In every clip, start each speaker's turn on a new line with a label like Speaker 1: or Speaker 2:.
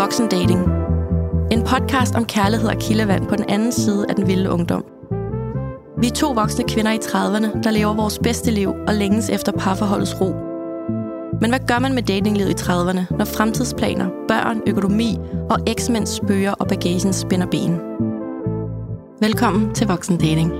Speaker 1: Voksen Dating. En podcast om kærlighed og kildevand på den anden side af den vilde ungdom. Vi er 2 voksne kvinder i 30'erne, der lever vores bedste liv og længes efter parforholdets ro. Men hvad gør man med datinglivet i 30'erne, når fremtidsplaner, børn, økonomi og eksmænd spøger og bagagen spænder ben? Velkommen til Voksen Dating.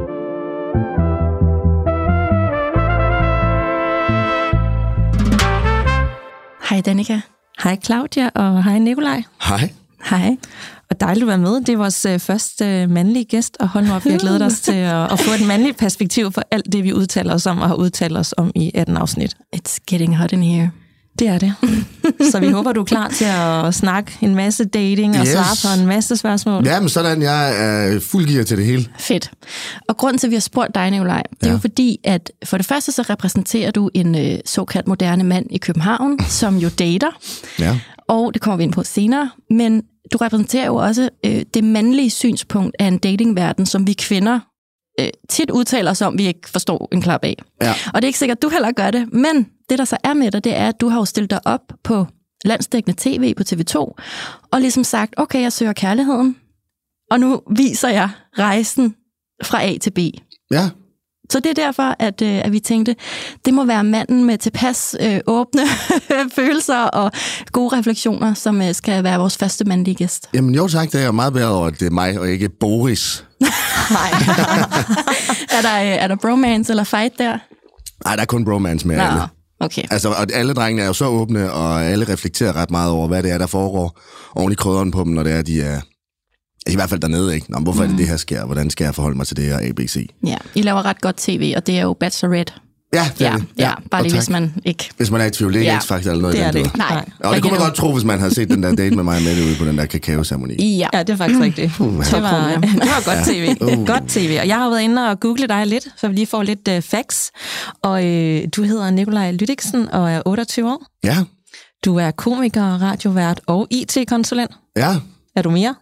Speaker 1: Hej Danika.
Speaker 2: Hej Claudia, og hej Nikolaj.
Speaker 3: Hej.
Speaker 1: Hej.
Speaker 2: Og dejligt at være med. Det er vores første mandlige gæst, og hold nu op, vi har glædet os til at få et mandligt perspektiv for alt det, vi udtaler os om og har udtalt os om i 18 afsnit.
Speaker 1: It's getting hot in here.
Speaker 2: Det er det. Så vi håber, du er klar til at snakke en masse dating og svare på en masse spørgsmål.
Speaker 3: Ja, men sådan, jeg er fuld gear til det hele.
Speaker 1: Fedt. Og grunden til, at vi har spurgt dig, Nikolaj, det er jo fordi, at for det første så repræsenterer du en såkaldt moderne mand i København, som jo dater.
Speaker 3: Ja.
Speaker 1: Og det kommer vi ind på senere. Men du repræsenterer jo også det mandlige synspunkt af en datingverden, som vi kvinder tit udtaler os om, vi ikke forstår en klap af.
Speaker 3: Ja.
Speaker 1: Og det er ikke sikkert, at du heller gør det, men det, der så er med dig, det er, at du har jo stillet dig op på landsdækkende tv på TV2, og ligesom sagt, okay, jeg søger kærligheden, og nu viser jeg rejsen fra A til B.
Speaker 3: Ja.
Speaker 1: Så det er derfor, at vi tænkte, det må være manden med tilpas åbne følelser og gode refleksioner, som skal være vores første mandlige gæst.
Speaker 3: Jamen jo tak, det er meget bedre over, at det er mig og ikke Boris.
Speaker 1: Nej. er der bromance eller fight der?
Speaker 3: Nej, der er kun bromance med alle.
Speaker 1: Okay.
Speaker 3: Altså, og alle drengene er jo så åbne, og alle reflekterer ret meget over, hvad det er, der foregår oven i krydderen på dem, når det er, de er i hvert fald dernede, ikke? Nå, hvorfor er det her sker? Hvordan skal jeg forholde mig til det her ABC?
Speaker 1: Ja, I laver ret godt tv, og det er jo Bachelorette.
Speaker 3: Ja, det er det.
Speaker 1: Ja, bare lige hvis man ikke...
Speaker 3: Hvis man er i tvivl, det er ikke X-Factor eller noget
Speaker 2: det
Speaker 3: i
Speaker 2: er
Speaker 3: den.
Speaker 2: det.
Speaker 1: Nej.
Speaker 3: Og det kunne man godt tro, hvis man havde set den der date med mig og Mette ude på den der kakaoceremoni.
Speaker 1: Ja,
Speaker 2: det er faktisk rigtigt. Det var godt tv. Godt tv. Og jeg har været inde og google dig lidt, så vi lige får lidt facts. Og du hedder Nikolaj Lydiksen og er 28 år.
Speaker 3: Ja.
Speaker 2: Du er komiker, radiovært og IT-konsulent.
Speaker 3: Ja.
Speaker 2: Er du mere?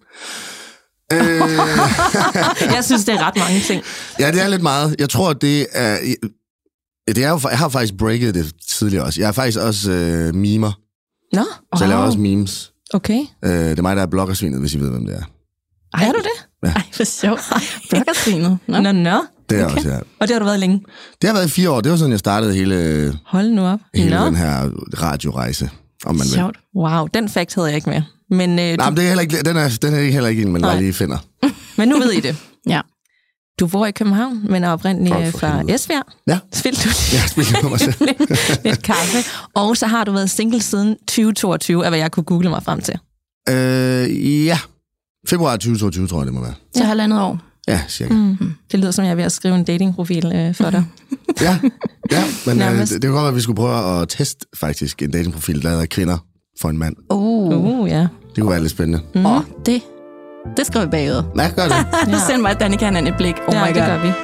Speaker 2: Jeg synes, det er ret mange ting.
Speaker 3: Ja, det er lidt meget. Jeg tror, det er jo, jeg har faktisk breaket det tidligere også. Jeg er faktisk også mimer.
Speaker 2: Nå?
Speaker 3: Så jeg laver også memes.
Speaker 2: Okay.
Speaker 3: Det er mig, der er bloggersvinet, hvis I ved, hvem det er.
Speaker 2: Er du det?
Speaker 3: Ja.
Speaker 1: Ej, hvor sjovt. Bloggersvinet.
Speaker 2: Nå.
Speaker 3: Det er
Speaker 2: okay.
Speaker 3: også, ja.
Speaker 2: Og det har du været længe?
Speaker 3: Det har været i 4 år. Det var sådan, jeg startede hele den her radiorejse, om man vil.
Speaker 1: Sjovt.
Speaker 2: Wow, den fact havde jeg ikke med. Men,
Speaker 3: nej, men det er heller ikke, den er heller ikke en, man bare lige finder.
Speaker 2: Men nu ved I det.
Speaker 1: Ja.
Speaker 2: Du bor i København, men er oprindeligt fra Esbjerg.
Speaker 3: Ja.
Speaker 2: Spiller du det?
Speaker 3: Ja, spiller på mig selv.
Speaker 2: lidt kaffe. Og så har du været single siden 2022, af hvad jeg kunne google mig frem til.
Speaker 3: Ja. Februar 2022, tror jeg, det må være.
Speaker 1: Så 1,5 år.
Speaker 3: Ja, cirka.
Speaker 2: Det lyder som, jeg er ved at skrive en datingprofil for dig.
Speaker 3: Ja, men det kunne godt være, at vi skulle prøve at teste faktisk en datingprofil, der hedder kvinder for en mand.
Speaker 2: Ja.
Speaker 3: Det kunne være lidt spændende.
Speaker 1: Det skriver vi bagud.
Speaker 3: Ja, gør det.
Speaker 1: Send mig Danika et blik. Oh my God.
Speaker 2: Det gør vi.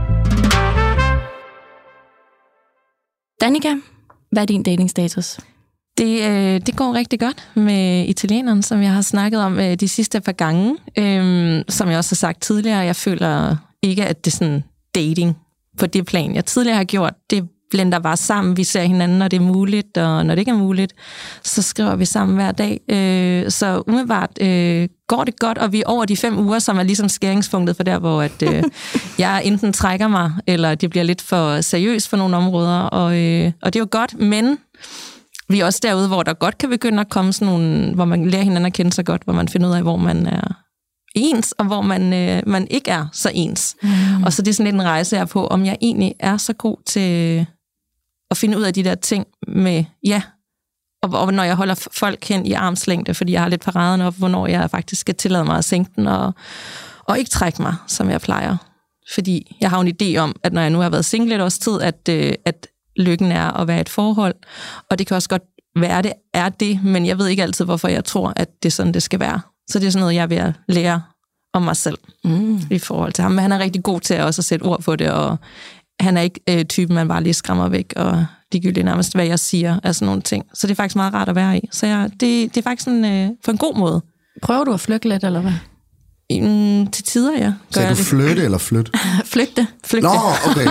Speaker 1: Danika, hvad er din datingstatus?
Speaker 2: Det går rigtig godt med italieneren, som jeg har snakket om de sidste par gange. Som jeg også har sagt tidligere, jeg føler ikke, at det er sådan dating på det plan, jeg tidligere har gjort. Det blender bare sammen. Vi ser hinanden, når det er muligt, og når det ikke er muligt, så skriver vi sammen hver dag. Så umiddelbart går det godt, og vi er over de 5 uger, som er ligesom skæringspunktet for der, hvor at, jeg enten trækker mig, eller det bliver lidt for seriøst for nogle områder, og det er jo godt, men vi er også derude, hvor der godt kan begynde at komme sådan nogle, hvor man lærer hinanden at kende sig godt, hvor man finder ud af, hvor man er ens, og hvor man ikke er så ens. Og så det er sådan lidt en rejse, jeg er på, om jeg egentlig er så god til at finde ud af de der ting med, og når jeg holder folk hen i armslængde, fordi jeg har lidt paraderne op, hvornår jeg faktisk skal tillade mig at sænke den, og ikke trække mig, som jeg plejer. Fordi jeg har en idé om, at når jeg nu har været single et års tid, at lykken er at være et forhold, og det kan også godt være, det er det, men jeg ved ikke altid, hvorfor jeg tror, at det er sådan, det skal være. Så det er sådan noget, jeg er ved at lære om mig selv i forhold til ham. Men han er rigtig god til også at sætte ord på det, og han er ikke typen, man bare lige skræmmer væk, og ligegyldigt nærmest, hvad jeg siger, af sådan nogle ting. Så det er faktisk meget rart at være i. Så det er faktisk sådan, på en god måde.
Speaker 1: Prøver du at flygte lidt, eller hvad?
Speaker 2: Til tider, ja.
Speaker 3: Sagde du flytte eller flytte?
Speaker 1: Flygte.
Speaker 3: Nå, okay.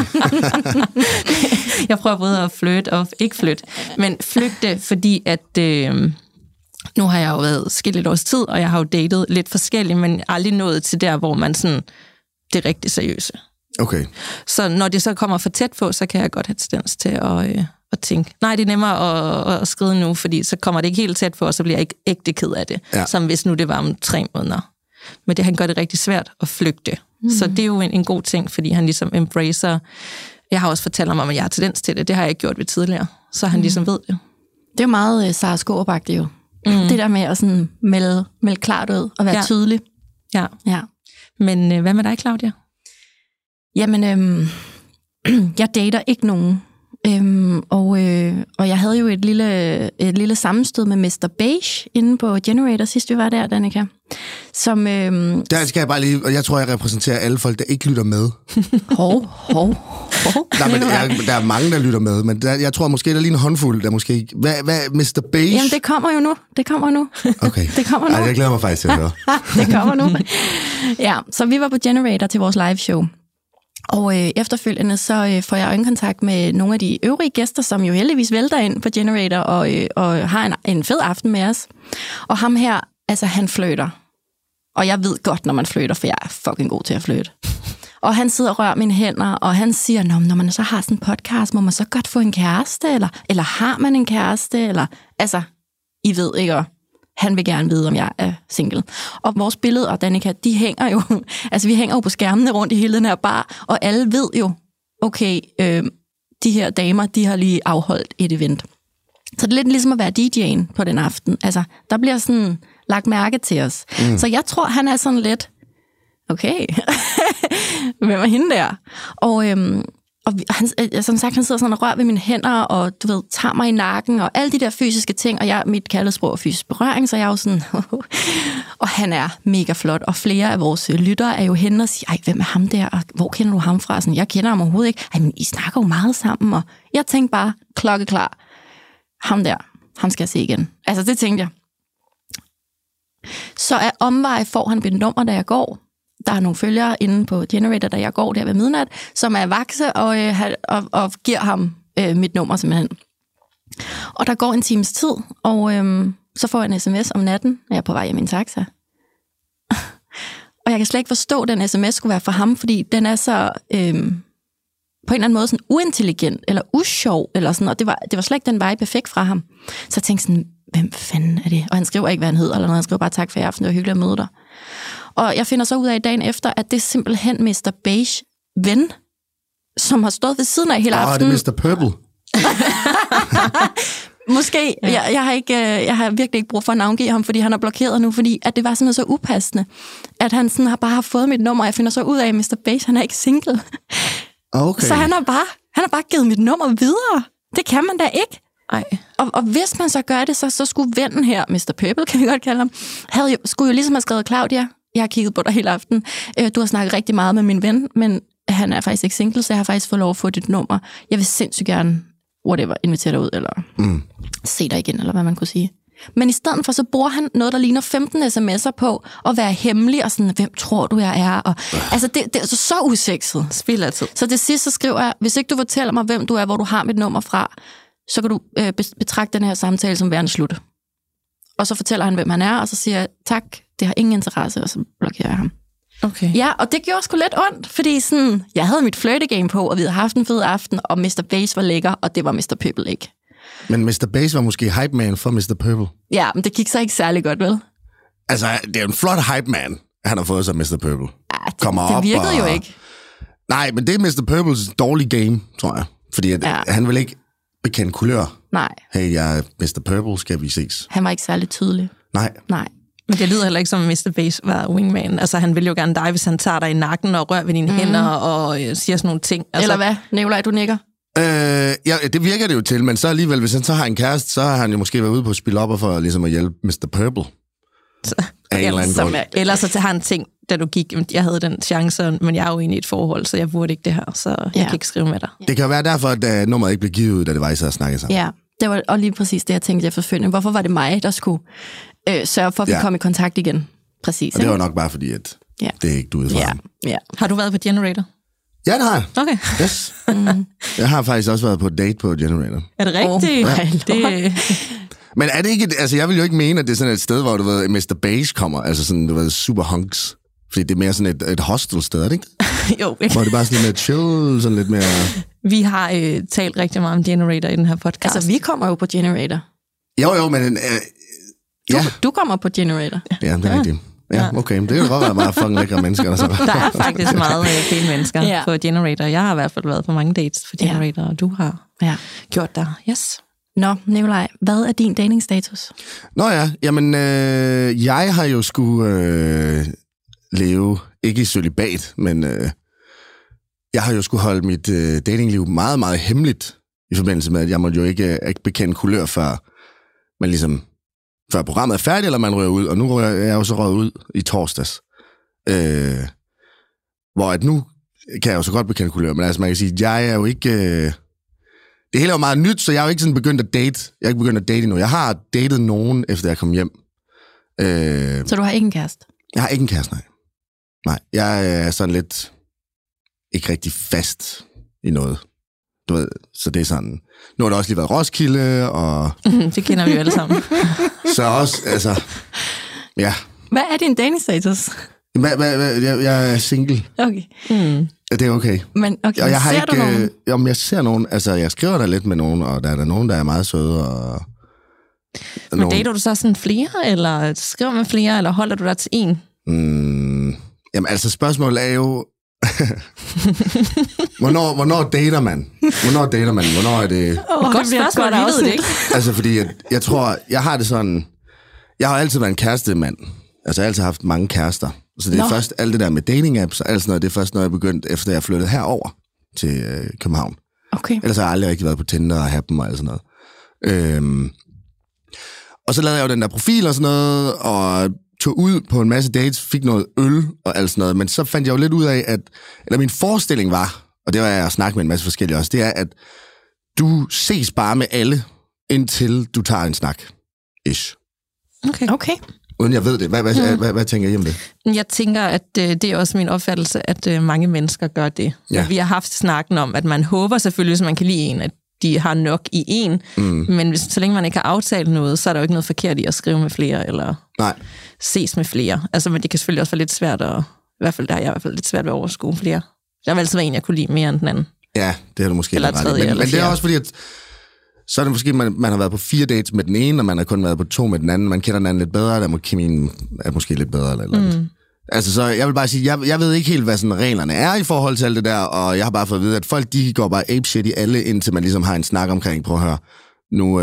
Speaker 2: Jeg prøver både at flytte og ikke flytte. Men flygte, fordi at Nu har jeg jo været skilt et års tid, og jeg har jo datet lidt forskelligt, men aldrig nået til der, hvor man sådan, det er rigtig seriøse.
Speaker 3: Okay.
Speaker 2: Så når det så kommer for tæt på, så kan jeg godt have tendens til at tænke, nej, det er nemmere at skride nu, fordi så kommer det ikke helt tæt på, og så bliver jeg ikke ægte ked af det, som hvis nu det var om 3 måneder. Men det han gør det rigtig svært at flygte. Så det er jo en god ting, fordi han ligesom embracer. Jeg har også fortalt ham om, at jeg har tendens til det. Det har jeg ikke gjort ved tidligere. Så han ligesom ved det.
Speaker 1: Det er jo meget Sara Skaarup-agtigt jo. Det der med at sådan melde klart ud og være tydelig.
Speaker 2: Ja. Men hvad med dig, Claudia?
Speaker 1: Jamen, jeg dater ikke nogen. Og jeg havde jo et lille sammenstød med Mr. Beige inde på Generator, sidst vi var der, Danika. Som,
Speaker 3: der skal jeg bare lige, og jeg tror, jeg repræsenterer alle folk, der ikke lytter med. Nej, men der er mange, der lytter med, men jeg tror måske, der er lige en håndfuld, der måske... Hvad Mr. Beige?
Speaker 1: Jamen, det kommer jo nu.
Speaker 3: Okay.
Speaker 1: Det kommer nu.
Speaker 3: Ej, jeg glæder mig faktisk til at høre.
Speaker 1: Det kommer nu. Ja, så vi var på Generator til vores live show. Og efterfølgende så får jeg øjenkontakt med nogle af de øvrige gæster, som jo heldigvis vælter ind på Generator og har en fed aften med os. Og ham her, altså han flirter. Og jeg ved godt, når man flirter, for jeg er fucking god til at flirte. Og han sidder og rører mine hænder, og han siger, når man så har sådan en podcast, må man så godt få en kæreste? Eller har man en kæreste? Eller, altså, I ved ikke, han vil gerne vide, om jeg er single. Og vores billeder, Danika, de hænger jo, altså vi hænger jo på skærmene rundt i hele den her bar, og alle ved jo, okay, de her damer, de har lige afholdt et event. Så det er lidt ligesom at være DJ'en på den aften. Altså, der bliver sådan lagt mærke til os. Så jeg tror, han er sådan lidt, okay, hvem er hende der? Og han, som sagt, han sidder sådan og rører ved mine hænder, og du ved, tager mig i nakken, og alle de der fysiske ting, og mit kærlighedssprog er fysisk berøring, så jeg er jo sådan, og han er mega flot, og flere af vores lyttere er jo henne og siger, ej, hvem er ham der, og hvor kender du ham fra? Sådan, jeg kender ham overhovedet ikke. Ej, men I snakker jo meget sammen, og jeg tænkte bare, klokkeklar, ham der, ham skal jeg se igen. Altså, det tænkte jeg. Så af omvej får han mit nummer, da jeg går. Der er nogle følgere inde på Generator, da jeg går der ved midnat, som er vakse og giver ham mit nummer simpelthen. Og der går en times tid, og så får jeg en sms om natten, når jeg er på vej hjem i en taxa. Og jeg kan slet ikke forstå, at den sms skulle være for ham, fordi den er så på en eller anden måde sådan uintelligent eller usjov, eller sådan, og det var slet ikke den vibe, jeg fik fra ham. Så jeg tænkte sådan, hvem fanden er det? Og han skriver ikke, hvad han hedder, eller noget. Han skriver bare, tak for i aften, det var hyggeligt at møde dig. Og jeg finder så ud af dagen efter, at det er simpelthen Mr. Beige ven, som har stået ved siden af hele aftenen.
Speaker 3: Det er Mr. Purple.
Speaker 1: Måske. Jeg har virkelig ikke brug for at navngive ham, fordi han er blokeret nu, fordi at det var simpelthen så upassende, at han sådan bare har fået mit nummer, og jeg finder så ud af, at Mr. Beige, han er ikke single.
Speaker 3: Okay.
Speaker 1: Så han har bare givet mit nummer videre. Det kan man da ikke.
Speaker 2: Ej.
Speaker 1: Og hvis man så gør det, så skulle vennen her, Mr. Purple, kan vi godt kalde ham, skulle jo ligesom have skrevet, Claudia, jeg har kigget på dig hele aften. Du har snakket rigtig meget med min ven, men han er faktisk ikke single, så jeg har faktisk fået lov at få dit nummer. Jeg vil sindssygt gerne, whatever, invitere dig ud, eller se dig igen, eller hvad man kunne sige. Men i stedet for, så bruger han noget, der ligner 15 sms'er på, at være hemmelig, og sådan, hvem tror du, jeg er? Og, altså, det er så usekset.
Speaker 2: Spilder tid.
Speaker 1: Så til sidst, så skriver jeg, hvis ikke du fortæller mig, hvem du er, hvor du har mit nummer fra, så kan du betragte den her samtale som værende slut. Og så fortæller han, hvem han er, og så siger jeg, tak, det har ingen interesse, og så blokerer jeg ham.
Speaker 2: Okay.
Speaker 1: Ja, og det gjorde sgu lidt ondt, fordi sådan, jeg havde mit flirtegame på, og vi havde haft en fed aften, og Mr. Beige var lækker, og det var Mr. Purple ikke. Men
Speaker 3: Mr. Beige var måske hype man for Mr. Purple.
Speaker 1: Ja, men det gik så ikke særlig godt, vel?
Speaker 3: Altså, det er jo en flot hype man, han har fået sig Mr. Purple.
Speaker 1: Ja, det virkede jo ikke.
Speaker 3: Nej, men det er Mr. Purples dårlige game, tror jeg. Fordi han vil ikke bekende kulør.
Speaker 1: Nej.
Speaker 3: Hey, jeg er Mr. Purple, skal vi ses?
Speaker 1: Han var ikke særlig tydelig.
Speaker 3: Nej.
Speaker 2: Men det lyder heller ikke som, at Mr. Beige var wingman. Altså, han vil jo gerne dig, hvis han tager dig i nakken og rører ved dine hænder og siger sådan nogle ting. Altså...
Speaker 1: Eller hvad? Nikolaj, du nikker?
Speaker 3: Ja, det virker det jo til, men så alligevel, hvis han så har en kæreste, så har han jo måske været ude på at spille op for ligesom at hjælpe Mr. Purple.
Speaker 2: Ellers så har han ting, da du gik, jeg havde den chance, men jeg er jo inde i et forhold, så jeg burde ikke det her, så jeg kan ikke skrive med dig.
Speaker 3: Det kan jo være derfor, at nummeret ikke blev givet ud, da det var, I så snakkede sammen.
Speaker 1: Ja, det var og lige præcis det, jeg tænkte efterfølgende. Hvorfor var det mig, der skulle sørge for, at vi kom i kontakt igen? Præcis.
Speaker 3: Og det var nok bare fordi, at det er ikke du ude fra ham.
Speaker 1: Ja.
Speaker 2: Har du været på Generator?
Speaker 3: Ja, det har jeg.
Speaker 2: Okay.
Speaker 3: Yes. Jeg har faktisk også været på date på Generator.
Speaker 2: Er det rigtigt?
Speaker 3: Ja. Men er det ikke... Altså, jeg vil jo ikke mene, at det er sådan et sted, hvor, du ved, Mr. Beige kommer. Altså sådan, du ved, super hunks. Fordi det er mere sådan et hostel-sted, er det ikke?
Speaker 2: Jo, ikke?
Speaker 3: Hvor det er bare sådan lidt mere chill, sådan lidt mere...
Speaker 2: Vi har talt rigtig meget om Generator i den her podcast.
Speaker 1: Altså, vi kommer jo på Generator.
Speaker 3: Jo, men... ja.
Speaker 1: Du kommer på Generator.
Speaker 3: Ja, det er rigtigt. Ja, okay. Men det er jo godt være meget fucking lækre mennesker.
Speaker 2: Der er faktisk meget pæne mennesker på Generator. Jeg har i hvert fald været på mange dates for Generator, og du har gjort der. Yes.
Speaker 1: Nå, Nikolaj, hvad er din datingstatus?
Speaker 3: Nå ja, jamen, jeg har jo skulle leve, ikke i cølibat, men jeg har jo skulle holde mit datingliv meget, meget hemmeligt, i forbindelse med, at jeg måtte jo ikke bekende kulør, før programmet er færdigt, eller man rører ud, og nu rører jeg jo så røget ud i torsdags. Hvor at nu kan jeg jo så godt bekende kulør, men altså man kan sige, at jeg er jo ikke... det hele er jo meget nyt, så jeg er jo ikke sådan begyndt at date. Jeg er ikke begyndt at date endnu. Jeg har datet nogen, efter jeg kom hjem.
Speaker 1: Så du har ikke en kæreste?
Speaker 3: Jeg har ikke en kæreste, nej. Jeg er sådan lidt ikke rigtig fast i noget. Du ved, så det er sådan... Nu har der også lige været Roskilde, og...
Speaker 2: Det kender vi jo alle sammen.
Speaker 3: Så også, altså... Ja.
Speaker 1: Hvad er din datingstatus?
Speaker 3: Jeg er single.
Speaker 1: Okay.
Speaker 3: Det er okay.
Speaker 1: Men okay,
Speaker 3: og jeg har
Speaker 1: ser
Speaker 3: ikke,
Speaker 1: du nogen?
Speaker 3: Jamen, jeg ser nogen... Altså, jeg skriver der lidt med nogen, og der er der nogen, der er meget søde, og...
Speaker 2: Men dater du så sådan flere, eller skriver med flere, eller holder du dig til en?
Speaker 3: Jamen, altså, spørgsmålet er jo... hvornår dater man? Hvornår er det...
Speaker 2: Godt spørgsmål, vi ved det ikke.
Speaker 3: Altså, fordi jeg tror, jeg har det sådan... Jeg har altid været en kærestemand. Altså, jeg har altid haft mange kærester. Så det er først alt det der med dating-apps og alt sådan noget, det er først, når jeg begyndte, efter jeg flyttede herover til København.
Speaker 1: Okay.
Speaker 3: Ellers har jeg aldrig rigtig været på Tinder og Happen og alt sådan noget. Og så lavede jeg jo den der profil og sådan noget, og tog ud på en masse dates, fik noget øl og alt sådan noget. Men så fandt jeg jo lidt ud af, eller min forestilling var, og det var jeg at snakke med en masse forskellige også, det er, at du ses bare med alle, indtil du tager en snak. Ish.
Speaker 1: Okay.
Speaker 3: Uden jeg ved det. Hvad tænker I om det?
Speaker 2: Jeg tænker, at det er også min opfattelse, at mange mennesker gør det. Ja. Vi har haft snakken om, at man håber selvfølgelig, hvis man kan lide en, at de har nok i en, men så længe man ikke har aftalt noget, så er der jo ikke noget forkert i at skrive med flere, eller ses med flere. Altså, men det kan selvfølgelig også være lidt svært, og i hvert fald der er jeg i hvert fald lidt svært ved at overskue flere. Der har altid været en, jeg kunne lide mere end den anden. Ja,
Speaker 3: det har du måske
Speaker 2: eller
Speaker 3: ret. Men det er også fordi, at så er det måske, man har været på 4 dates med den ene, og man har kun været på 2 med den anden. Man kender den anden lidt bedre, der må kemien er måske lidt bedre. Eller altså, så jeg vil bare sige, jeg ved ikke helt, hvad sådan reglerne er i forhold til alt det der, og jeg har bare fået at vide, at folk, de går bare apeshit i alle, indtil man ligesom har en snak omkring, prøv at høre, nu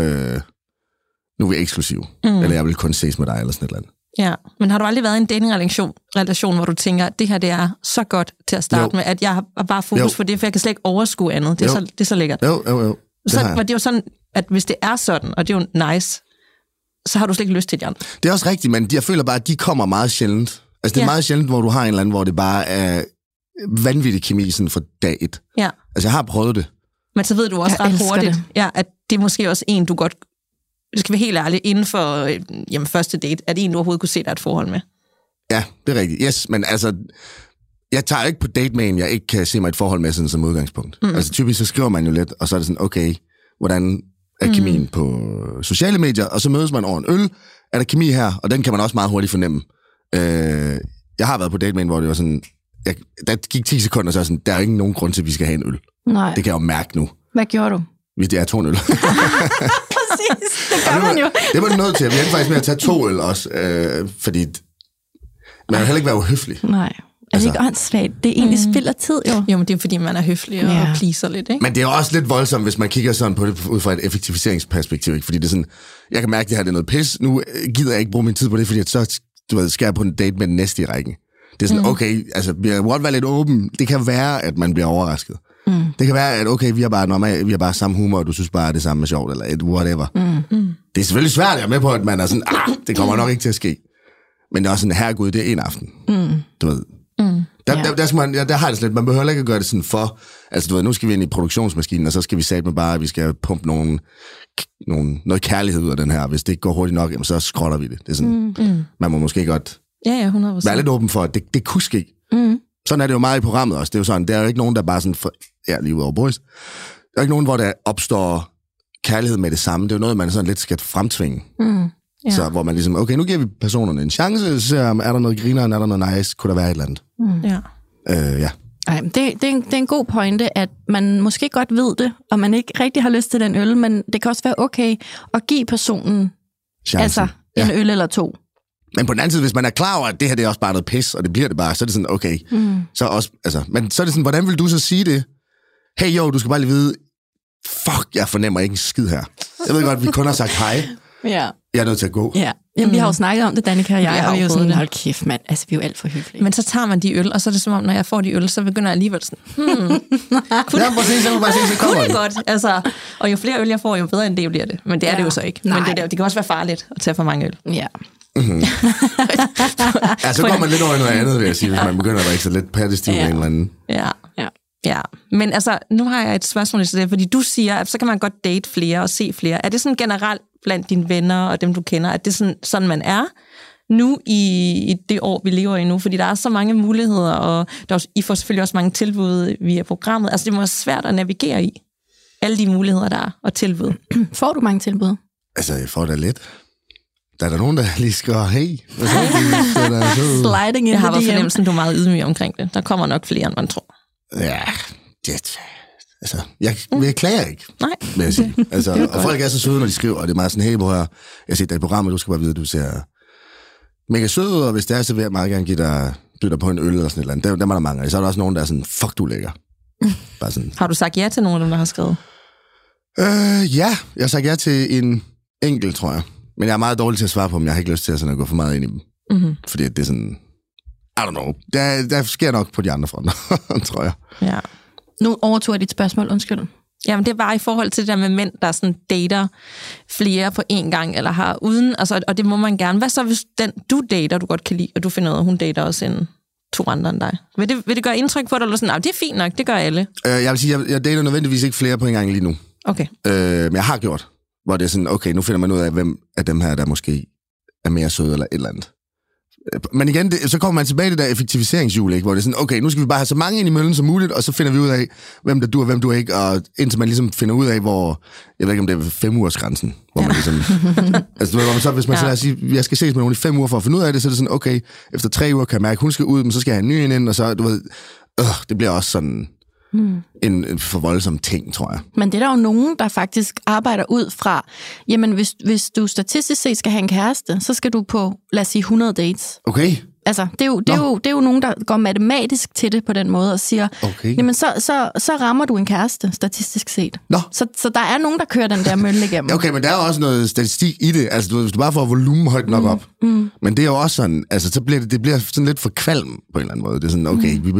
Speaker 3: er vi eksklusive, eller jeg vil kun ses med dig, eller sådan et eller andet.
Speaker 2: Ja, men har du aldrig været i en dating-relation, hvor du tænker, det her det er så godt til at starte med, at jeg har bare fokus på det, for jeg kan slet ikke overskue andet. Det er så lækkert.
Speaker 3: Jo.
Speaker 2: Så var det jo sådan, at hvis det er sådan, og det er jo nice, så har du slet ikke lyst til de andre.
Speaker 3: Det er også rigtigt, men jeg føler bare, at de kommer meget sjældent. Altså det er meget sjældent, hvor du har en eller anden, hvor det bare er vanvittig kemi sådan fra dag 1.
Speaker 2: Ja.
Speaker 3: Altså jeg har prøvet det.
Speaker 2: Men så ved du også ret hurtigt, at det er måske også en, du godt... Det skal være helt ærligt, inden for første date, er det en, du overhovedet kunne se dig et forhold med?
Speaker 3: Ja, det er rigtigt. Yes, men altså... Jeg tager ikke på date med en, jeg ikke kan se mig et forhold med sådan som udgangspunkt. Altså typisk så skriver man jo lidt, og så er det sådan, okay, hvordan er kemien på sociale medier? Og så mødes man over en øl, er der kemi her? Og den kan man også meget hurtigt fornemme. Jeg har været på date med en, hvor det var sådan, der gik 10 sekunder, og så sådan, der er ikke nogen grund til, at vi skal have en øl.
Speaker 1: Nej.
Speaker 3: Det kan jeg jo mærke nu.
Speaker 1: Hvad gjorde du?
Speaker 3: Det er 2 øl.
Speaker 1: Præcis, det gør man jo.
Speaker 3: Det var nødt til, vi endte faktisk med at tage 2 øl også, fordi man kan heller ikke være uhøflig.
Speaker 1: Nej. Er det ikke åndssvagt? Det er egentlig spild af tid, jo.
Speaker 2: Jo, men det er fordi, man er høflig og pleaser lidt, ikke?
Speaker 3: Men det er også lidt voldsomt, hvis man kigger sådan på det ud fra et effektiviseringsperspektiv, ikke? Fordi det er sådan, jeg kan mærke, at det her det er noget pis. Nu gider jeg ikke bruge min tid på det, fordi så skal jeg på en date med den næste i rækken. Det er sådan, okay, altså, vi har godt været lidt åben. Det kan være, at man bliver overrasket. Det kan være, at okay, vi har bare samme humor, og du synes bare, at det samme er sjovt, eller et whatever. Det er selvfølgelig svært, jeg er med på, at man er sådan, det kommer nok ikke til at ske. Men det er også sådan, herregud, det er en aften. Du ved. Der har det sådan lidt, man behøver ikke at gøre det sådan for, altså du ved, nu skal vi ind i produktionsmaskinen, og så skal vi sætte med bare, at vi skal pumpe noget kærlighed ud af den her. Hvis det ikke går hurtigt nok, jamen, så skrotter vi det. Det er sådan, man må måske godt
Speaker 2: 100%.
Speaker 3: være lidt åben for, at det kunne ske. Sådan er det jo meget i programmet også. Det er jo sådan, der er jo ikke nogen, der bare sådan, lige ud over boys. Der er ikke nogen, hvor der opstår kærlighed med det samme. Det er jo noget, man sådan lidt skal fremtvinge.
Speaker 2: Ja.
Speaker 3: Så hvor man ligesom, okay, nu giver vi personerne en chance, så ser om, er der noget grineren, er der noget nice, kunne der være et eller andet.
Speaker 2: Ja.
Speaker 1: Ej, det er en god pointe, at man måske godt ved det, og man ikke rigtig har lyst til den øl, men det kan også være okay at give personen
Speaker 3: Chancen.
Speaker 1: en øl eller 2.
Speaker 3: Men på den anden side, hvis man er klar over, at det her det er også bare noget pis, og det bliver det bare, så er det sådan, okay. Så også, altså, men så er det sådan, hvordan vil du så sige det? Hey jo, du skal bare lige vide, fuck, jeg fornemmer ikke en skid her. Jeg ved godt, vi kun har sagt hej.
Speaker 1: Ja.
Speaker 3: Jeg er nødt til at gå.
Speaker 1: Ja. Jamen, vi har jo snakket om det, Danika og jeg, og vi er jo sådan,
Speaker 2: det.
Speaker 1: hold kæft, mand. Altså, vi er jo alt for hyggelige.
Speaker 2: Men så tager man de øl, og så er det som om, når jeg får de øl, så begynder jeg alligevel sådan,
Speaker 3: så kommer
Speaker 2: det godt. Altså, og jo flere øl jeg får, jo bedre end det bliver det. Men det er det jo så ikke.
Speaker 1: Nej.
Speaker 2: Men det kan også være farligt at tage for mange øl.
Speaker 1: Ja.
Speaker 3: Ja, så går man lidt over i noget andet, vil jeg sige, hvis man begynder at drikke så lidt pattestiv med en eller anden.
Speaker 2: Ja. Men altså, nu har jeg et spørgsmål til det, fordi du siger, at så kan man godt date flere og se flere. Er det sådan generelt blandt dine venner og dem, du kender, at det er sådan man er nu i det år, vi lever i nu? Fordi der er så mange muligheder, og I får selvfølgelig også mange tilbud via programmet. Altså, det må være svært at navigere i. Alle de muligheder, der er, og tilbud.
Speaker 1: Får du mange tilbud?
Speaker 3: Altså, jeg får da lidt. Der er der nogen, der lige skriver, hey.
Speaker 1: Sliding in
Speaker 2: Jeg har
Speaker 1: the
Speaker 2: været
Speaker 1: DM.
Speaker 2: fornemmelsen, du er meget ydmyg omkring det. Der kommer nok flere, end man tror.
Speaker 3: Ja, det, altså, jeg klager ikke,
Speaker 2: Nej.
Speaker 3: vil jeg sige. Altså, og folk er så søde, når de skriver, og det er meget sådan, hey, bror, jeg har set dig i programmet, du skal bare vide, at du ser mega sød ud, og hvis det er, så vil jeg meget gerne give dig, byde dig på en øl eller sådan et eller andet. Dem er der mange af. Så er der også nogen, der er sådan, fuck, du er lækker. Bare sådan.
Speaker 2: Har du sagt ja til nogen af dem, der har skrevet?
Speaker 3: Ja, jeg har sagt ja til en enkelt, tror jeg. Men jeg er meget dårlig til at svare på dem. Jeg har ikke lyst til at, sådan, at gå for meget ind i dem. Fordi det er sådan, I don't know. Der sker nok på de andre fronter, tror jeg.
Speaker 2: Ja.
Speaker 1: Nu overtog jeg dit spørgsmål, undskyld.
Speaker 2: Jamen, det var i forhold til det der med mænd, der sådan dater flere på én gang, eller har uden, altså, og det må man gerne. Hvad så, hvis den, du dater, du godt kan lide, og du finder ud af, at hun dater også en 2 andre end dig? Vil det gøre indtryk på dig, eller sådan, nej, det er fint nok, det gør alle?
Speaker 3: Jeg vil sige, jeg dater nødvendigvis ikke flere på en gang lige nu.
Speaker 2: Okay.
Speaker 3: Men jeg har gjort, hvor det er sådan, okay, nu finder man ud af, hvem af dem her, der måske er mere søde eller et eller andet. Men igen, så kommer man tilbage til det der effektiviseringshjul, ikke? Hvor det er sådan, okay, nu skal vi bare have så mange ind i møllen som muligt, og så finder vi ud af, hvem der du og hvem du ikke, og indtil man ligesom finder ud af, hvor, jeg ved ikke, om det er 5 ugers grænsen, hvor man ligesom, altså hvor man så, hvis man så siger, jeg skal ses med nogen i 5 uger for at finde ud af det, så er det sådan, okay, efter 3 uger kan jeg mærke, hun skal ud, men så skal jeg have en ny ind, og så, du ved, det bliver også sådan en for voldsom ting, tror jeg.
Speaker 1: Men det er der jo nogen, der faktisk arbejder ud fra, jamen hvis du statistisk set skal have en kæreste, så skal du på, lad os sige, 100 dates.
Speaker 3: Okay.
Speaker 1: Altså, det er jo nogen, der går matematisk til det på den måde og siger,
Speaker 3: okay.
Speaker 1: Jamen så rammer du en kæreste, statistisk set.
Speaker 3: Nå.
Speaker 1: Så der er nogen, der kører den der mølle igennem.
Speaker 3: Okay, men der er også noget statistik i det. Altså, hvis du bare får volumen højt nok op. Men det er jo også sådan, altså, så bliver det bliver sådan lidt for kvalm på en eller anden måde. Det er sådan, okay, vi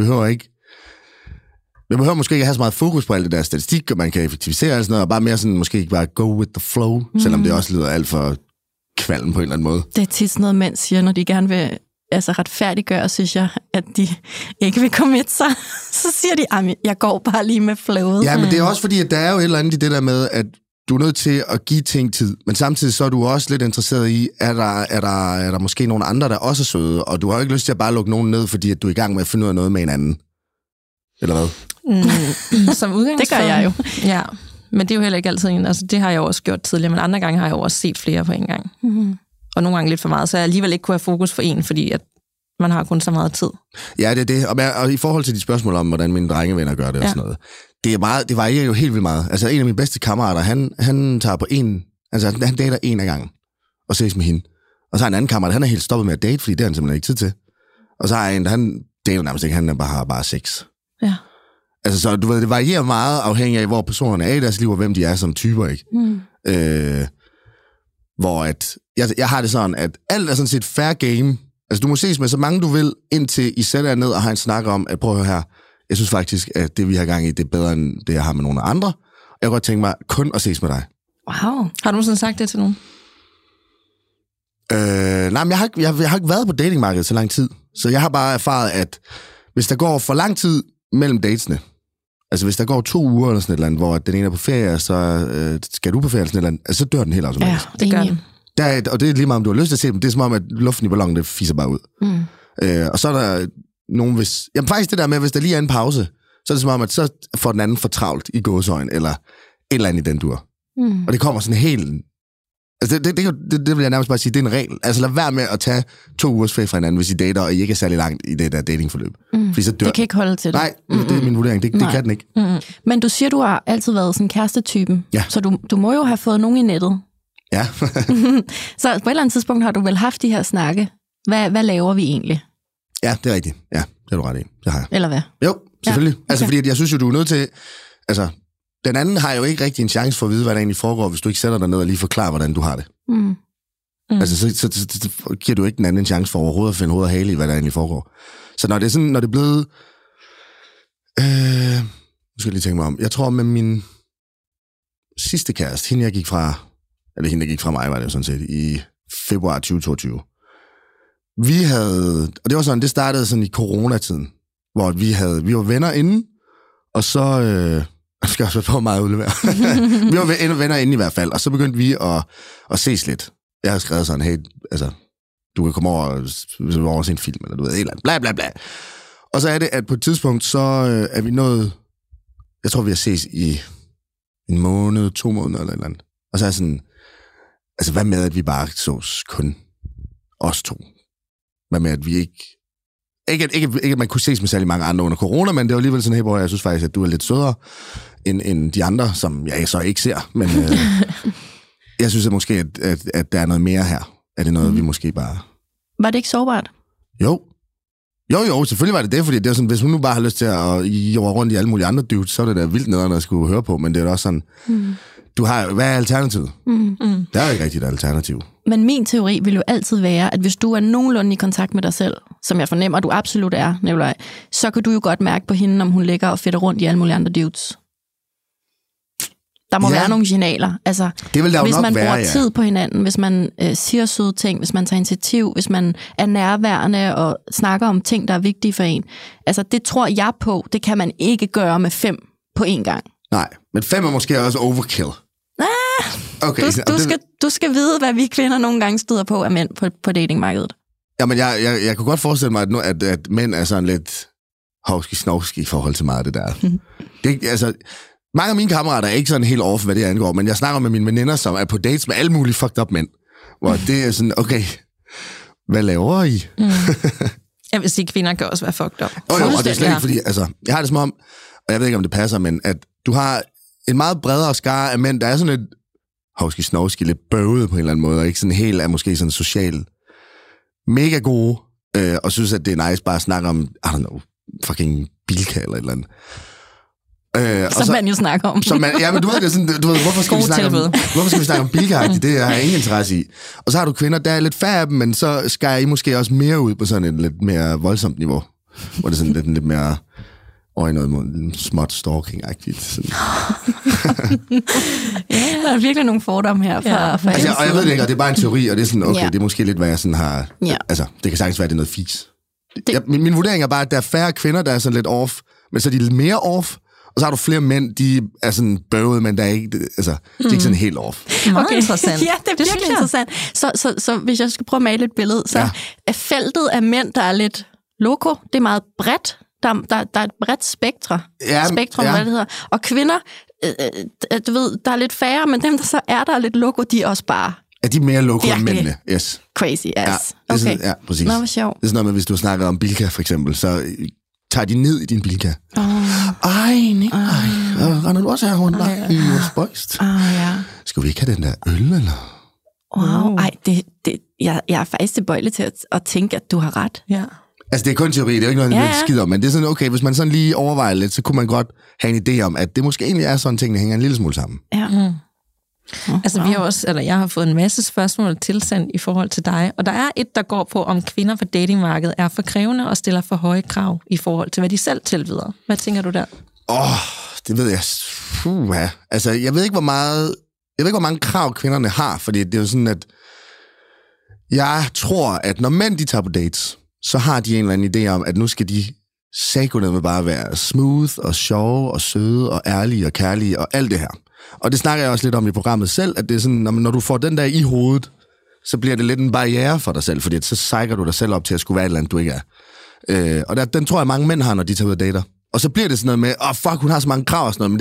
Speaker 3: behøver måske ikke have så meget fokus på alt det der statistik, og man kan effektivisere og sådan noget, og bare mere sådan, måske ikke bare go with the flow, selvom det også lyder alt for kvalm på en eller anden måde.
Speaker 1: Det er tit sådan noget, mænd siger, når de gerne vil retfærdiggøre, synes jeg, at de ikke vil committe sig. Så siger de, jeg går bare lige med flowet.
Speaker 3: Ja, men det er også fordi, at der er jo et eller andet i det der med, at du er nødt til at give ting tid, men samtidig så er du også lidt interesseret i, er der måske nogle andre, der også er søde, og du har jo ikke lyst til at bare lukke nogen ned, fordi at du er i gang med at finde ud af noget med en anden. Eller hvad?
Speaker 2: Som udgangspunkt.
Speaker 1: Det gør jeg jo.
Speaker 2: Ja, men det er jo heller ikke altid en. Altså, det har jeg jo også gjort tidligere, men andre gange har jeg jo også set flere på en gang. Og nogle gange lidt for meget, så jeg alligevel ikke kunne have fokus for en, fordi at man har kun så meget tid. Ja,
Speaker 3: det er det. Og i forhold til de spørgsmål om, hvordan mine drengevenner gør det og sådan noget, det varierer jo helt vildt meget. Altså, en af mine bedste kammerater, han tager på han dater en af gangen og ses med hende. Og så har en anden kammerat, han er helt stoppet med at date, fordi det har han simpelthen ikke tid til. Og så har en, han dater nærmest ikke, han har bare sex.
Speaker 2: Ja.
Speaker 3: Altså, så du ved, det varierer meget afhængig af, hvor personerne er i deres liv, og hvem de er som typer, ikke? Hvor at, jeg har det sådan, at alt er sådan set fair game. Altså, du må ses med så mange du vil, indtil I sætter jer ned og har en snak om, at prøv at høre her, jeg synes faktisk, at det vi har gang i, det er bedre, end det jeg har med nogle andre. Jeg kan godt tænke mig kun at ses med dig.
Speaker 1: Wow.
Speaker 2: Har du sådan sagt det til nogen?
Speaker 3: Nej, men jeg har ikke været på datingmarkedet så lang tid. Så jeg har bare erfaret, at hvis der går for lang tid mellem datesne, altså hvis der går 2 uger eller sådan et eller andet, hvor den ene er på ferie, så skal du på ferie eller sådan et eller andet, altså, så dør den helt automatisk.
Speaker 2: Ja, det gør den.
Speaker 3: Og det er lige meget, om du har lyst til at se dem. Det er som om, at luften i ballonen, det fiser bare ud. Og så er der nogen, hvis... Jamen faktisk det der med, hvis der lige er en pause, så er det som om, at så får den anden for travlt i gåseøjne, eller et eller andet i den dur. Og det kommer sådan helt... Altså, det vil jeg nærmest bare sige, det er en regel. Altså, lad være med at tage 2 ugers ferie fra hinanden, hvis I dater, og I ikke er særlig langt i det der datingforløb. Fordi så dør...
Speaker 1: Det kan ikke holde til det.
Speaker 3: Nej, det er min vurdering. Det kan den ikke.
Speaker 1: Men du siger, du har altid været sådan kærestetypen.
Speaker 3: Ja.
Speaker 1: Så du må jo have fået nogen i nettet.
Speaker 3: Ja.
Speaker 1: Så på et eller andet tidspunkt har du vel haft de her snakke. Hvad laver vi egentlig?
Speaker 3: Ja, det er rigtigt. Ja, det er du ret i. Det har jeg.
Speaker 1: Eller hvad?
Speaker 3: Jo, selvfølgelig. Ja, okay. Altså, fordi jeg synes jo, du er nødt til... Altså, den anden har jo ikke rigtig en chance for at vide, hvad der egentlig foregår, hvis du ikke sætter dig ned og lige forklarer, hvordan du har det. Altså, så giver du ikke den anden en chance for overhovedet at finde hoved og hale i, hvad der egentlig foregår. Så når det er sådan, når det er blevet... nu skal jeg lige tænke mig om. Jeg tror, med min sidste kæreste, hende, der gik fra mig, var det jo sådan set, i februar 2022. Vi havde... Og det var sådan, det startede sådan i coronatiden, hvor vi var venner inden, og så... Jeg skal også være på meget udlevere. Vi var venner inden i hvert fald, og så begyndte vi at ses lidt. Jeg havde skrevet sådan, hey, altså, du kan komme over og se en film, eller du ved, et eller andet, bla bla bla. Og så er det, at på et tidspunkt, så er vi nået, jeg tror, vi har ses i en måned, 2 måneder eller et eller andet. Og så er sådan, altså, hvad med, at vi bare sås kun os 2? Hvad med, at vi ikke at man kunne ses med særlig mange andre under corona, men det var alligevel sådan, hey, bror, jeg synes faktisk, at du er lidt sødere end de andre, som jeg så ikke ser. Men jeg synes at måske, at der er noget mere her. Er det noget, vi måske bare...
Speaker 1: Var det ikke sårbart?
Speaker 3: Jo, selvfølgelig var det, fordi det er sådan, hvis hun nu bare har lyst til at jorde rundt i alle mulige andre dudes, så er det da vildt nederen at skulle høre på, men det er også sådan, hvad er alternativet? Der er jo ikke rigtigt et alternativ.
Speaker 1: Men min teori vil jo altid være, at hvis du er nogenlunde i kontakt med dig selv, som jeg fornemmer, at du absolut er, Nikolaj, så kan du jo godt mærke på hende, om hun ligger og fedter rundt i alle mulige andre dudes. Der må være nogle signaler. Altså,
Speaker 3: det vil der
Speaker 1: hvis
Speaker 3: jo nok
Speaker 1: man
Speaker 3: være,
Speaker 1: bruger tid på hinanden, hvis man siger søde ting, hvis man tager initiativ, hvis man er nærværende og snakker om ting, der er vigtige for en. Altså, det tror jeg på, det kan man ikke gøre med 5 på én gang.
Speaker 3: Nej, men 5 er måske også overkill. Okay,
Speaker 1: du skal vide, hvad vi kvinder nogle gange støder på af mænd på datingmarkedet.
Speaker 3: Jamen, jeg kunne godt forestille mig, at mænd er sådan lidt hovski-snovski i forhold til meget af det der. Det, altså, mange af mine kammerater er ikke sådan helt off, hvad det angår, men jeg snakker med mine veninder, som er på dates med alle mulige fucked up mænd. Hvor det er sådan, okay, hvad laver I?
Speaker 2: Jeg vil sige, kvinder kan også være fucked up.
Speaker 3: Og det er slet ikke, fordi altså, jeg har det som om, og jeg ved ikke, om det passer, men at du har en meget bredere skare af mænd, der er sådan et hovski-snovski, lidt bøvet på en eller anden måde, og ikke sådan helt er måske sådan social mega gode, og synes, at det er nice bare at snakke om, I don't know, fucking Bilka eller et eller andet.
Speaker 1: Som man jo snakker om.
Speaker 3: Ja, men du ved det sådan, hvorfor skal vi snakke om Bilka? Det har jeg ingen interesse i. Og så har du kvinder, der er lidt færre af dem, men så skærer I måske også mere ud på sådan et lidt mere voldsomt niveau, hvor det er sådan lidt mere over i noget mod småt stalking-agtigt.
Speaker 1: Ja, der er virkelig nogle fordomme her. For
Speaker 3: altså, og jeg ved det ikke, og det er bare en teori, og det er sådan, okay, det er måske lidt, hvad jeg sådan har... Ja. Altså, det kan sagtens være, det er noget fis. Min vurdering er bare, at der er færre kvinder, der er sådan lidt off, men så er de lidt mere off, og så har du flere mænd, de er sådan bøvet, men der er ikke, altså, de er ikke sådan helt off.
Speaker 1: Okay, interessant. Ja, det er virkelig interessant. Så hvis jeg skal prøve at male et billede, så er feltet af mænd, der er lidt loco, det er meget bredt. Der er et bredt spektrum, hvad det hedder. Og kvinder, du ved, der er lidt færre, men dem, der så er der lidt loco, de er også bare...
Speaker 3: Er de mere loco end mændene? Yes.
Speaker 1: Crazy, yes.
Speaker 3: Ja, okay. Ja, præcis.
Speaker 1: Nå, hvor sjovt.
Speaker 3: Det er sådan noget med, hvis du snakker om Bilka, for eksempel, så tager de ned i din Bilka. Render du også her rundt i spøjst?
Speaker 1: Ja.
Speaker 3: Skal vi ikke have den der øl, eller?
Speaker 1: Wow, jeg er faktisk tilbøjelig til at tænke, at du har ret.
Speaker 2: Ja.
Speaker 3: Altså, det er kun teori, det er jo ikke noget, jeg skider, men det er sådan, okay, hvis man sådan lige overvejer lidt, så kunne man godt have en idé om, at det måske egentlig er sådan ting, der hænger en lille smule sammen.
Speaker 1: Ja.
Speaker 2: Altså, jeg har fået en masse spørgsmål tilsendt i forhold til dig, og der er et, der går på, om kvinder på datingmarkedet er for krævende og stiller for høje krav i forhold til, hvad de selv tilbyder. Hvad tænker du der?
Speaker 3: Det ved jeg. Altså, jeg ved ikke, hvor mange krav kvinderne har, fordi det er jo sådan, at jeg tror, at når mænd de tager på dates, så har de en eller anden idé om, at nu skal de sagonet med bare være smooth og sjove og søde og ærlige og kærlige og alt det her. Og det snakker jeg også lidt om i programmet selv, at det er sådan, når du får den der i hovedet, så bliver det lidt en barriere for dig selv, fordi så psyker du dig selv op til at skulle være et eller andet, du ikke er. Og den tror jeg, mange mænd har, når de tager ud og dater. Og så bliver det sådan noget med, fuck, hun har så mange krav og sådan noget, men det er ikke,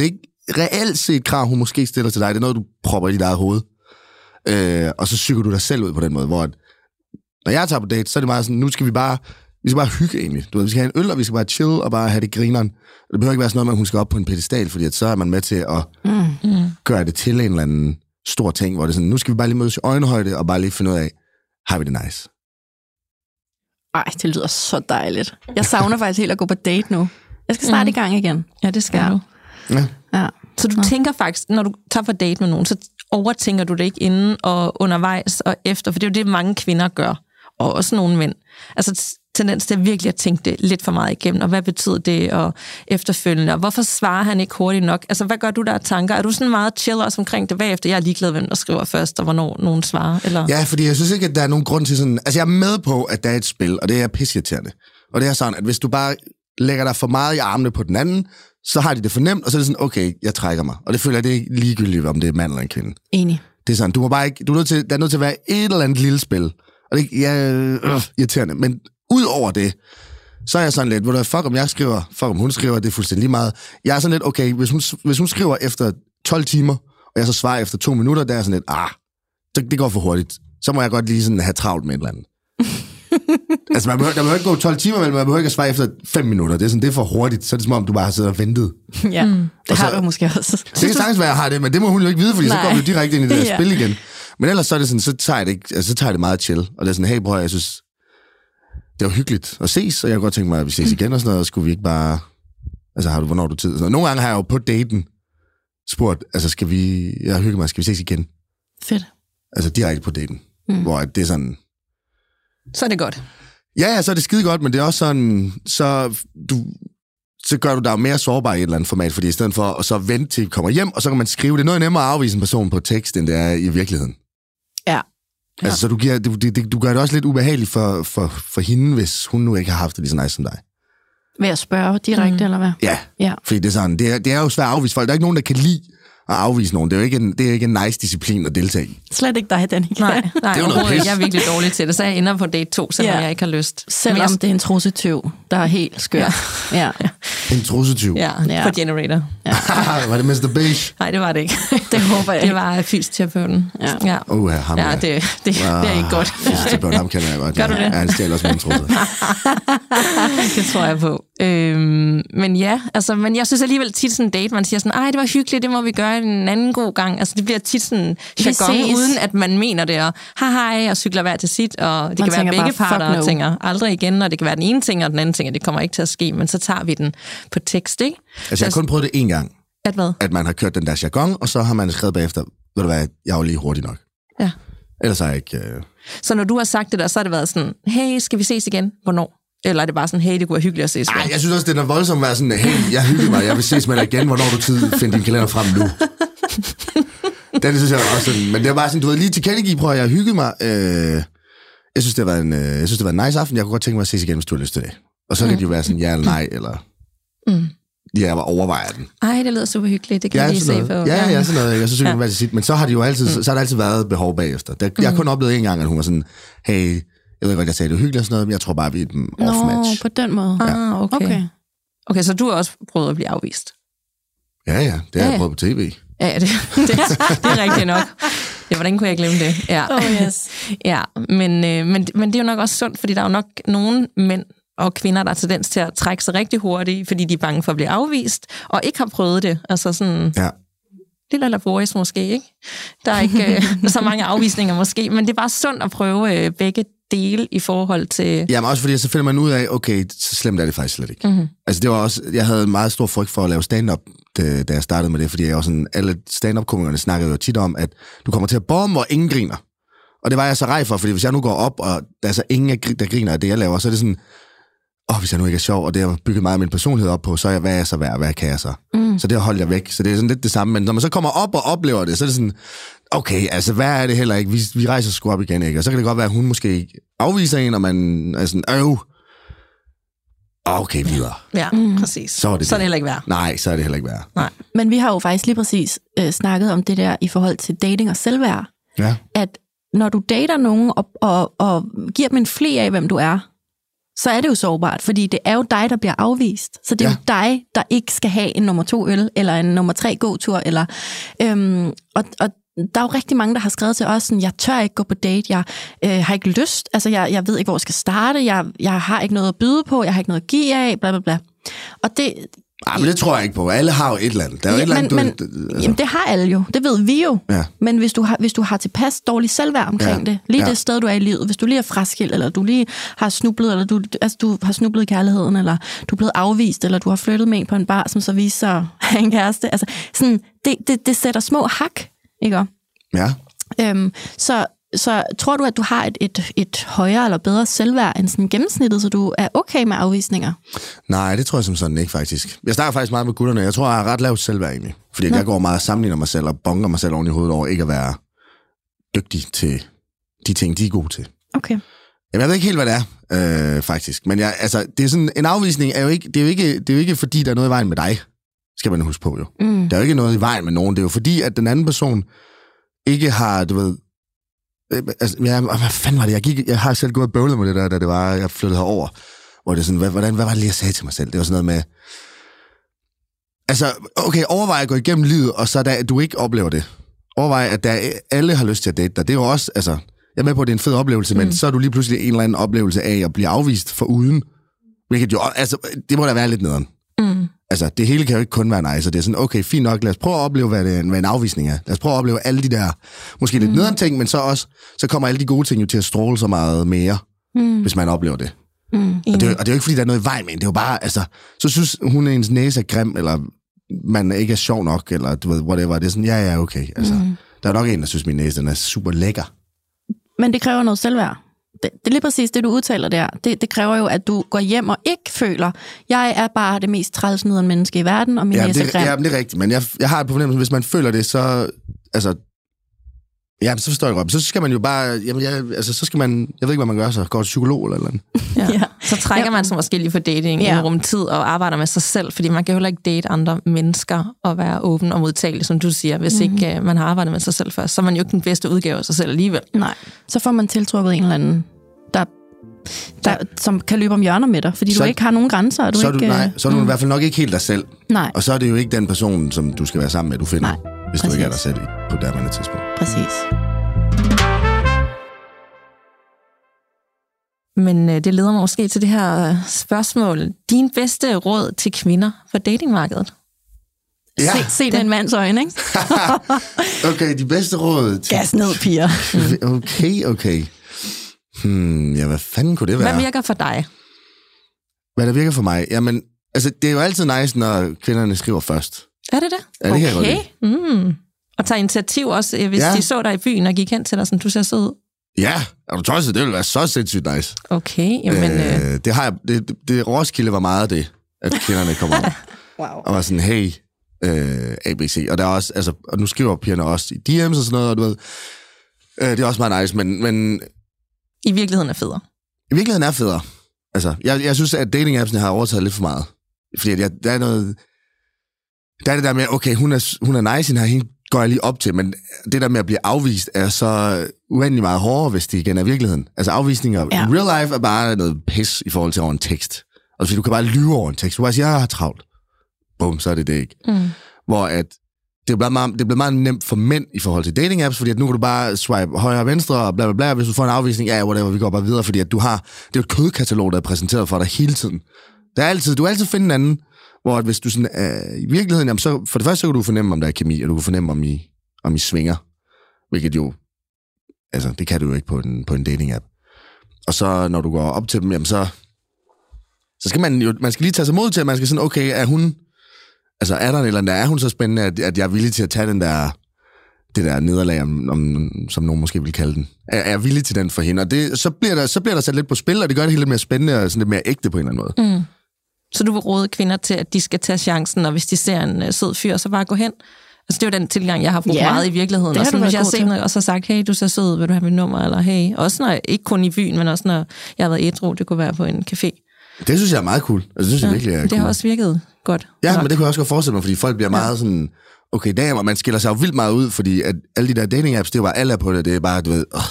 Speaker 3: reelt set krav, hun måske stiller til dig. Det er noget, du propper i dit eget hoved. Og så psyker du dig selv ud på den måde, hvor når jeg tager på date, så er det meget sådan, nu skal vi skal bare hygge egentlig. Vi skal have en øl, og vi skal bare chill og bare have det grineren. Det behøver ikke være sådan noget med, at hun skal op på en pedestal, fordi så er man med til at gøre det til en eller anden stor ting, hvor det er sådan, nu skal vi bare lige mødes i øjenhøjde, og bare lige finde ud af, har vi det nice?
Speaker 1: Ej, det lyder så dejligt. Jeg savner faktisk helt at gå på date nu. Jeg skal snart i gang igen.
Speaker 2: Ja, det skal du.
Speaker 3: Ja.
Speaker 2: Så du tænker faktisk, når du tager på date med nogen, så overtænker du det ikke inden og undervejs og efter, for det er jo det, mange kvinder gør, og også nogle mænd. Altså tendens til virkelig at tænke det lidt for meget igennem, og hvad betyder det, og efterfølgende, og hvorfor svarer han ikke hurtigt nok? Altså, hvad gør du der af tanker? Er du sådan meget chill også omkring det bagefter? Jeg er ligeglad, hvem der skriver først, og hvornår nogen svarer, eller?
Speaker 3: Ja, fordi jeg synes ikke, at der er nogen grund til sådan... Altså, jeg er med på, at der er et spil, og det er pisseirriterende. Og det er sådan, at hvis du bare lægger dig for meget i armene på den anden, så har de det for nemt, og så er det sådan, okay, jeg trækker mig. Og det føler jeg, det er ikke ligegyldigt, om det er mand eller en kvinde.
Speaker 1: Enig.
Speaker 3: Det er sådan, der er nødt til at være et eller andet lille spil. Og det er irriterende. Men ud over det, så er jeg sådan lidt, fuck om jeg skriver, fuck om hun skriver, det er fuldstændig lige meget. Jeg er sådan lidt, okay, hvis hun skriver efter 12 timer, og jeg så svarer efter 2 minutter, der er sådan lidt, det går for hurtigt. Så må jeg godt lige sådan have travlt med et eller andet. Altså, der behøver ikke gå 12 timer, men man behøver ikke at svare efter 5 minutter. Det er sådan, det er for hurtigt. Så er det som om, du bare har siddet og ventet.
Speaker 1: Ja, det har du måske også.
Speaker 3: Det kan sagtens være, at jeg har det, men det må hun jo ikke vide, fordi så går vi direkte ind i det der spil igen. Men ellers så er det sådan, så tager jeg det meget chill. Og det er sådan, hey bror, jeg synes, det var hyggeligt at ses, og jeg kunne godt tænke mig, at vi ses igen og sådan noget, og skulle vi ikke bare... Altså, hvornår har du tid? Sådan noget. Nogle gange har jeg jo på daten spurgt, altså, jeg hygger mig, skal vi ses igen?
Speaker 1: Fedt.
Speaker 3: Altså, direkte på daten. Hvor det er sådan...
Speaker 2: Så er det godt.
Speaker 3: Ja, så er det skide godt, men det er også sådan, så gør du dig mere sårbar i et eller andet format, fordi i stedet for at så vente til kommer hjem, og så kan man skrive, det er noget nemmere at afvise en person på tekst, end det er i virkeligheden.
Speaker 1: Ja.
Speaker 3: Altså, så du gør det også lidt ubehageligt for hende, hvis hun nu ikke har haft det lige så nice som dig.
Speaker 1: Ved at spørge direkte, eller hvad?
Speaker 3: Ja, fordi det er sådan, det er jo svært at afvise folk. Der er ikke nogen, der kan lide at afvise nogen. Det er jo ikke en nice disciplin at deltage i.
Speaker 1: Slet ikke dig, Danika.
Speaker 2: Nej,
Speaker 3: det er jo noget pis.
Speaker 2: Jeg er virkelig dårlig til det, så jeg ender på date 2, selvom jeg ikke har lyst.
Speaker 1: Selvom det er en trussetyv, der er helt skør. Ja.
Speaker 3: En trussetyv?
Speaker 2: Ja, på Generator.
Speaker 3: Ja. Var det Mr. Beige?
Speaker 2: Nej, det var det ikke.
Speaker 1: Det håber jeg ikke.
Speaker 2: Det var fysioterapeuten.
Speaker 3: Ja.
Speaker 2: Ham, ja, det er ikke godt.
Speaker 3: Fysioterapeuten, ham kender jeg godt.
Speaker 2: Gør du det?
Speaker 3: Ja, han stjæler også min trusser.
Speaker 2: Det tror jeg på. Men ja, altså, men jeg synes alligevel tit sådan en date, man siger sådan, ej, det var hyggeligt, det må vi gøre en anden god gang. Altså, det bliver tit sådan jargon, uden at man mener det, og hej, og cykler hver til sit, og det man kan være begge parter, og tænker aldrig igen, og det kan være den ene ting, og den anden ting, og det kommer ikke til at ske, men så tager vi den på tekst, ikke?
Speaker 3: Altså, jeg har kun prøvet det én gang.
Speaker 2: At hvad?
Speaker 3: At man har kørt den der jargon, og så har man skrevet bagefter, ved du hvad, jeg er jo lige hurtig nok.
Speaker 2: Ja.
Speaker 3: Ellers har jeg ikke...
Speaker 2: Så når du har sagt det der, så har det været sådan, hey, skal vi ses igen? Hvornår? Eller er det bare sådan, hey, det kunne være hyggeligt at ses?
Speaker 3: Nej, jeg synes også, det er voldsomt at være sådan, hey, jeg hygger mig, jeg vil ses med dig igen, hvornår du tid finder din kalender frem nu. Det synes jeg også sådan, men det er bare sådan, du ved, lige tilkendegive, prøv at jeg hygget mig. Jeg synes, det var en nice aften, jeg kunne godt tænke mig at ses igen, hvis du har lyst til det. Og så kan det jo være sådan, ja eller nej, eller... Jeg overvejer den.
Speaker 2: Ej, det lyder super hyggeligt. Det kan jeg lige se på.
Speaker 3: Ja, sådan noget. Jeg synes, det kan være til sit. Men så har det jo altid, så har der altid været behov bagefter. Jeg har kun oplevet en gang, at hun var sådan, hey, jeg ved godt, jeg sagde det hyggeligt og sådan noget, men jeg tror bare, vi er et off-match.
Speaker 1: På den måde.
Speaker 3: Ja.
Speaker 2: Okay, så du har også prøvet at blive afvist?
Speaker 3: Ja, det har jeg prøvet på tv.
Speaker 2: Ja, det er rigtigt nok. Ja, hvordan kunne jeg glemme det? Ja.
Speaker 1: Yes.
Speaker 2: Ja, men det er jo nok også sundt, fordi der er jo nok nogle mænd og kvinder, der har tendens til at trække sig rigtig hurtigt, fordi de er bange for at blive afvist, og ikke har prøvet det. Altså sådan... Ja. Lille laborious måske, ikke? Der er ikke så mange afvisninger måske, men det er bare sundt at prøve begge dele i forhold til...
Speaker 3: Ja, men også fordi så finder man ud af, okay, så slemt er det faktisk slet ikke. Mm-hmm. Altså det var også... Jeg havde en meget stor frygt for at lave stand-up, da jeg startede med det, fordi jeg også sådan... Alle stand-up-komikerne snakkede jo tit om, at du kommer til at bombe, og ingen griner. Og det var jeg så rej for, fordi hvis jeg nu går op, og der er så ingen, der griner af det, jeg laver, så er det sådan... hvis jeg nu ikke er sjov, og det har bygget meget af min personlighed op på, så er jeg, hvad er jeg så værd, hvad kan jeg så? Så det holder jeg væk, så det er sådan lidt det samme, men når man så kommer op og oplever det, så er det sådan, okay, altså hvad er det heller ikke, vi rejser sgu op igen, ikke? Og så kan det godt være, at hun måske afviser en, og man er sådan, okay, videre.
Speaker 2: Ja, præcis. Så er det heller ikke værd.
Speaker 3: Nej, så er det heller ikke værd.
Speaker 2: Nej.
Speaker 1: Men vi har jo faktisk lige præcis snakket om det der i forhold til dating og selvværd.
Speaker 3: Ja.
Speaker 1: At når du dater nogen og giver dem en fli af, hvem du er, så er det jo sårbart, fordi det er jo dig, der bliver afvist. Så det er jo dig, der ikke skal have en nummer 2 øl, eller en nummer 3 gåtur, eller... Og der er jo rigtig mange, der har skrevet til os, sådan, jeg tør ikke gå på date, jeg har ikke lyst, altså jeg ved ikke, hvor jeg skal starte, jeg har ikke noget at byde på, jeg har ikke noget at give af, bla bla bla. Og det...
Speaker 3: men det tror jeg ikke på. Alle har jo et eller andet. Der er jo et eller andet,
Speaker 1: jamen, det har alle jo. Det ved vi jo. Ja. Men hvis du har tilpas dårlig selvværd omkring det, lige det sted, du er i livet, hvis du lige er fraskilt, eller du lige har snublet, eller du har snublet i kærligheden, eller du er blevet afvist, eller du har flyttet med en på en bar, som så viser sig at have en kæreste. Altså, sådan, det sætter små hak, ikke?
Speaker 3: Ja.
Speaker 1: Så tror du, at du har et højere eller bedre selvværd end sådan gennemsnittet, så du er okay med afvisninger?
Speaker 3: Nej, det tror jeg som sådan ikke, faktisk. Jeg snakker faktisk meget med gutterne. Jeg tror, jeg har ret lavt selvværd egentlig. Fordi jeg går meget og sammenligner mig selv og bonker mig selv oven i hovedet over ikke at være dygtig til de ting, de er gode til.
Speaker 1: Okay.
Speaker 3: Jamen, jeg ved ikke helt, hvad det er, faktisk. Men det er sådan, en afvisning er jo ikke, det er jo ikke fordi, der er noget i vejen med dig, skal man huske på jo. Der er jo ikke noget i vejen med nogen. Det er jo fordi, at den anden person ikke har, du ved... Altså, hvad fanden var det? Jeg har selv gået og bøvlet med det der, da det var, jeg flyttede herover, hvor det er sådan, hvad var det lige, jeg sagde til mig selv? Det var sådan noget med... Altså, okay, overvej at gå igennem livet, og så da du ikke oplever det. Overvej, at alle har lyst til at date dig. Det er jo også, altså... Jeg er med på, at det er en fed oplevelse, men så er du lige pludselig en eller anden oplevelse af at blive afvist for uden. Hvilket jo, altså, det må da være lidt nederen. Altså, det hele kan jo ikke kun være nice, og det er sådan, okay, fint nok, lad os prøve at opleve, hvad en afvisning er. Lad os prøve at opleve alle de der, måske lidt nederen ting, men så kommer alle de gode ting jo til at stråle så meget mere, hvis man oplever det. Og det er jo ikke, fordi der er noget i vejen med, det er jo bare, altså, så synes hun, at ens næse er grim, eller man ikke er sjov nok, eller du ved, whatever. Det er sådan, ja, okay. Altså, der er nok en, der synes, min næse, den er super lækker.
Speaker 1: Men det kræver noget selvværd. Det er lige præcis det, du udtaler der. Det kræver jo, at du går hjem og ikke føler, jeg er bare det mest trælsnederen menneske i verden, og min næse er grim.
Speaker 3: Ja, det er rigtigt, men jeg har et problem, hvis man føler det, så... Altså, ja, så forstår jeg godt. Så skal man jo bare... så skal man... Jeg ved ikke, hvad man gør så. Går til psykolog eller noget.
Speaker 2: Ja. Så trækker man sig måske lige for dating i en rumtid og arbejder med sig selv, fordi man kan jo heller ikke date andre mennesker og være åben og modtagelig, som du siger, hvis ikke man har arbejdet med sig selv først. Så er man jo ikke den bedste udgave af sig selv alligevel.
Speaker 1: Nej, så får man tiltrukket en eller anden, som kan løbe om hjørner med dig, fordi du ikke har nogen grænser.
Speaker 3: Så er du i hvert fald nok ikke helt dig selv.
Speaker 1: Nej.
Speaker 3: Og så er det jo ikke den person, som du skal være sammen med, du finder, hvis du ikke er dig selv på det her tidspunkt.
Speaker 1: Præcis.
Speaker 2: Men det leder mig måske til det her spørgsmål. Din bedste råd til kvinder for datingmarkedet?
Speaker 1: Ja. Se med en mands øjne, ikke?
Speaker 3: Okay, de bedste råd til...
Speaker 1: Gas ned, piger.
Speaker 3: Okay. Ja, hvad fanden kunne det være?
Speaker 2: Hvad virker for dig?
Speaker 3: Hvad der virker for mig? Jamen, altså, det er jo altid nice, når kvinderne skriver først.
Speaker 2: Er det det?
Speaker 3: Ja, det kan jeg godt lide.
Speaker 2: Og tager initiativ også, hvis de så dig i byen og gik hen til dig, sådan, du ser så ud.
Speaker 3: Ja, er du tosset? Det ville være så sindssygt nice.
Speaker 2: Okay, jamen...
Speaker 3: Det har jeg... Det Roskilde var meget det, at kvinderne kom over.
Speaker 1: Wow.
Speaker 3: Og var sådan, hey, ABC. Og der er også... Altså, og nu skriver pigerne også i DM's og sådan noget, og du ved... det er også meget nice, men...
Speaker 2: I virkeligheden er federe.
Speaker 3: I virkeligheden er federe. Altså, jeg synes, at dating-appsene har overtaget lidt for meget. Fordi der er noget... Der er det der med, okay, hun er nice, hende går jeg lige op til, men det der med at blive afvist er så uendelig meget hårdere, hvis det igen er virkeligheden. Altså afvisninger i real life er bare noget pis i forhold til over en tekst. Og fordi du kan bare lyve over en tekst. Du kan bare sige, jeg har travlt. Bum, så er det ikke. Hvor at det bliver meget nemt for mænd i forhold til dating apps, fordi at nu kan du bare swipe højre og venstre og bla bla bla. Hvis du får en afvisning, whatever, vi går bare videre, fordi at det er jo et kødkatalog, der er præsenteret for dig hele tiden. Du kan altid finde en anden, hvor hvis du sådan, i virkeligheden, jamen, så for det første, så kan du fornemme, om der er kemi, og du kan fornemme, om I svinger. Hvilket jo, altså, det kan du jo ikke på en dating-app. Og så, når du går op til dem, jamen, så skal man skal lige tage sig mod til, at man skal sådan, okay, er hun, altså, er der en eller anden, er hun så spændende, at jeg er villig til at tage det der nederlag, som nogen måske vil kalde den. Er jeg villig til den for hende? Og så bliver der sat lidt på spil, og det gør det helt lidt mere spændende, og sådan lidt mere ægte på en eller anden måde.
Speaker 2: Så du vil råde kvinder til, at de skal tage chancen, og hvis de ser en sød fyr, så bare gå hen? Altså, det er jo den tilgang, jeg har brugt meget i virkeligheden. Og sådan, hvis jeg har set noget, og så sagt, hey, du ser sød ud, vil du have mit nummer? Eller hey, også når, ikke kun i byen, men også når jeg har været ædru, det kunne være på en café. Det
Speaker 3: synes jeg er meget cool. Altså, det synes jeg virkelig er cool.
Speaker 2: Det har også virket godt.
Speaker 3: Ja, men det kunne jeg også godt forestille mig, fordi folk bliver meget sådan, okay, damer, man skiller sig jo vildt meget ud, fordi at alle de der dating apps, det er bare alle på det er bare, du ved,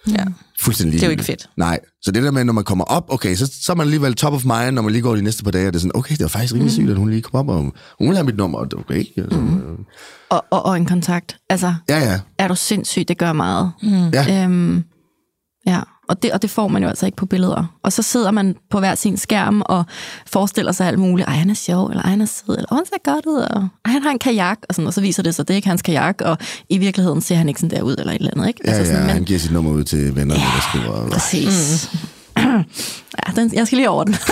Speaker 2: Ja.
Speaker 3: Fuldstændig.
Speaker 2: Det er jo ikke fedt.
Speaker 3: Nej. Så det der med, når man kommer op, okay, så er man alligevel top of mind, når man lige går de næste par dage, og det er sådan, okay, det var faktisk rimelig sygt, at hun lige kom op, og hun vil have mit nummer, og det er okay.
Speaker 1: Og en kontakt. Altså,
Speaker 3: Ja.
Speaker 1: er du sindssyg, det gør meget.
Speaker 3: Ja.
Speaker 1: Ja, og det får man jo altså ikke på billeder. Og så sidder man på hver sin skærm og forestiller sig alt muligt. Ej, han er sjov, eller ej, han er sød, eller han ser godt ud, og ej, han har en kajak, og sådan, og så viser det sig, det er ikke hans kajak, og i virkeligheden ser han ikke sådan der ud, eller et eller andet, ikke?
Speaker 3: Ja,
Speaker 1: altså sådan,
Speaker 3: han giver sit nummer ud til vennerne, der skriver.
Speaker 1: Præcis. Ja, jeg skal lige over den.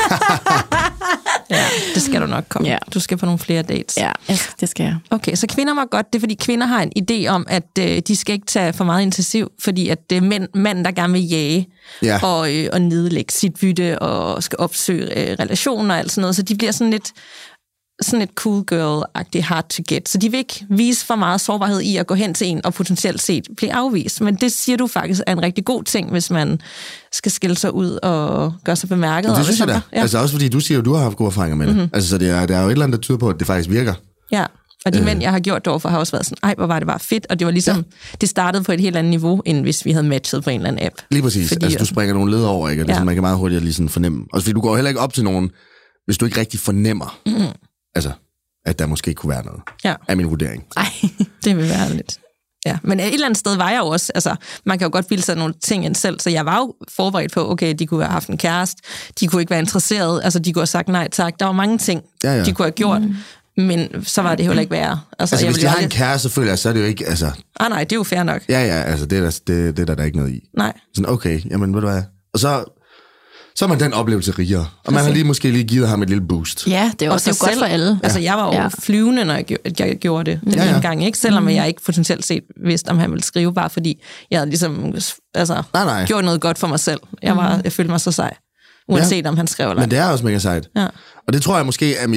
Speaker 2: Ja, det skal du nok komme.
Speaker 1: Ja.
Speaker 2: Du skal på nogle flere dates.
Speaker 1: Ja, det skal jeg.
Speaker 2: Okay, så kvinder var godt. Det er, fordi kvinder har en idé om, at de skal ikke tage for meget initiativ, fordi at det er mænd, der gerne vil jage og nedlægge sit bytte og skal opsøge relationer og alt sådan noget. Så de bliver sådan et cool girl-agtigt hard to get. Så de vil ikke vise for meget sårbarhed i at gå hen til en og potentielt set blive afvist. Men det siger du faktisk er en rigtig god ting, hvis man skal skille sig ud og gøre sig bemærket.
Speaker 3: Det synes jeg da. Ja. Altså også fordi du siger jo, du har haft gode erfaringer med det. Altså så der er jo et eller andet, der tyder på, at det faktisk virker.
Speaker 2: Ja, og de mænd, jeg har gjort det overfor, har også været sådan, ej, hvor var det bare fedt. Og det var ligesom, det startede på et helt andet niveau, end hvis vi havde matchet på en eller anden app.
Speaker 3: Lige præcis. Fordi, altså du springer nogle led over, ikke? Og det er sådan, man kan meget hurtigt lige sådan fornemme. Og fordi du går heller ikke op til nogen, hvis du ikke rigtig fornemmer, altså, at der måske kunne være noget. Ja. Er min vurdering.
Speaker 2: Ej, det vil være lidt. Ja, men et eller andet sted var jeg jo også, altså, man kan jo godt bilde sig nogle ting ind selv, så jeg var jo forberedt på, okay, de kunne have haft en kæreste, de kunne ikke være interesseret, altså de kunne have sagt nej tak, der var mange ting, de kunne have gjort, men så var det heller ikke værre. Altså
Speaker 3: hvis de har en kæreste, selvfølgelig, så er det jo ikke, altså...
Speaker 2: Nej, det er jo fair nok.
Speaker 3: Ja, altså, det er der ikke noget i.
Speaker 2: Nej.
Speaker 3: Sådan, okay, jamen, ved du hvad, og så er man den oplevelse rigere. Og man har måske lige givet ham et lille boost.
Speaker 1: Ja, det er også godt for alle.
Speaker 2: Altså, jeg var jo flyvende, når jeg gjorde det den ene gang, ikke? Selvom jeg ikke potentielt set vidste, om han ville skrive, bare fordi jeg havde ligesom gjort noget godt for mig selv. Jeg følte mig så sej, uanset om han skrev eller.
Speaker 3: Men det er også mega sejt. Ja. Og det tror jeg måske er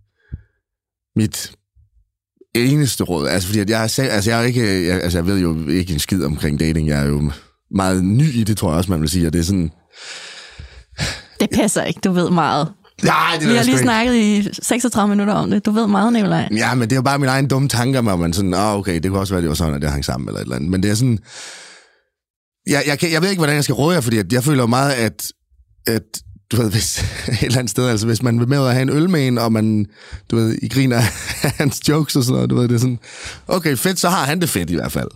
Speaker 3: mit eneste råd. Altså, fordi jeg ved jo ikke en skid omkring dating. Jeg er jo meget ny i det, tror jeg også, man vil sige. Og det er sådan...
Speaker 1: Det passer ikke, du ved meget.
Speaker 3: Nej, det
Speaker 1: vi har lige snakket i 36 minutter om det. Du ved meget, Nikolaj.
Speaker 3: Ja, men det er jo bare mine egne dumme tanker med, at man sådan, okay, det kunne også være, det var sådan, at det hang sammen eller et eller andet. Men det er sådan... Jeg ved ikke, hvordan jeg skal råde jer, fordi jeg føler jo meget, at du ved, hvis et eller andet sted, altså hvis man vil med at have en øl med en, og man, du ved, I griner af hans jokes og sådan noget, du ved, det er sådan, okay, fedt, så har han det fedt i hvert fald.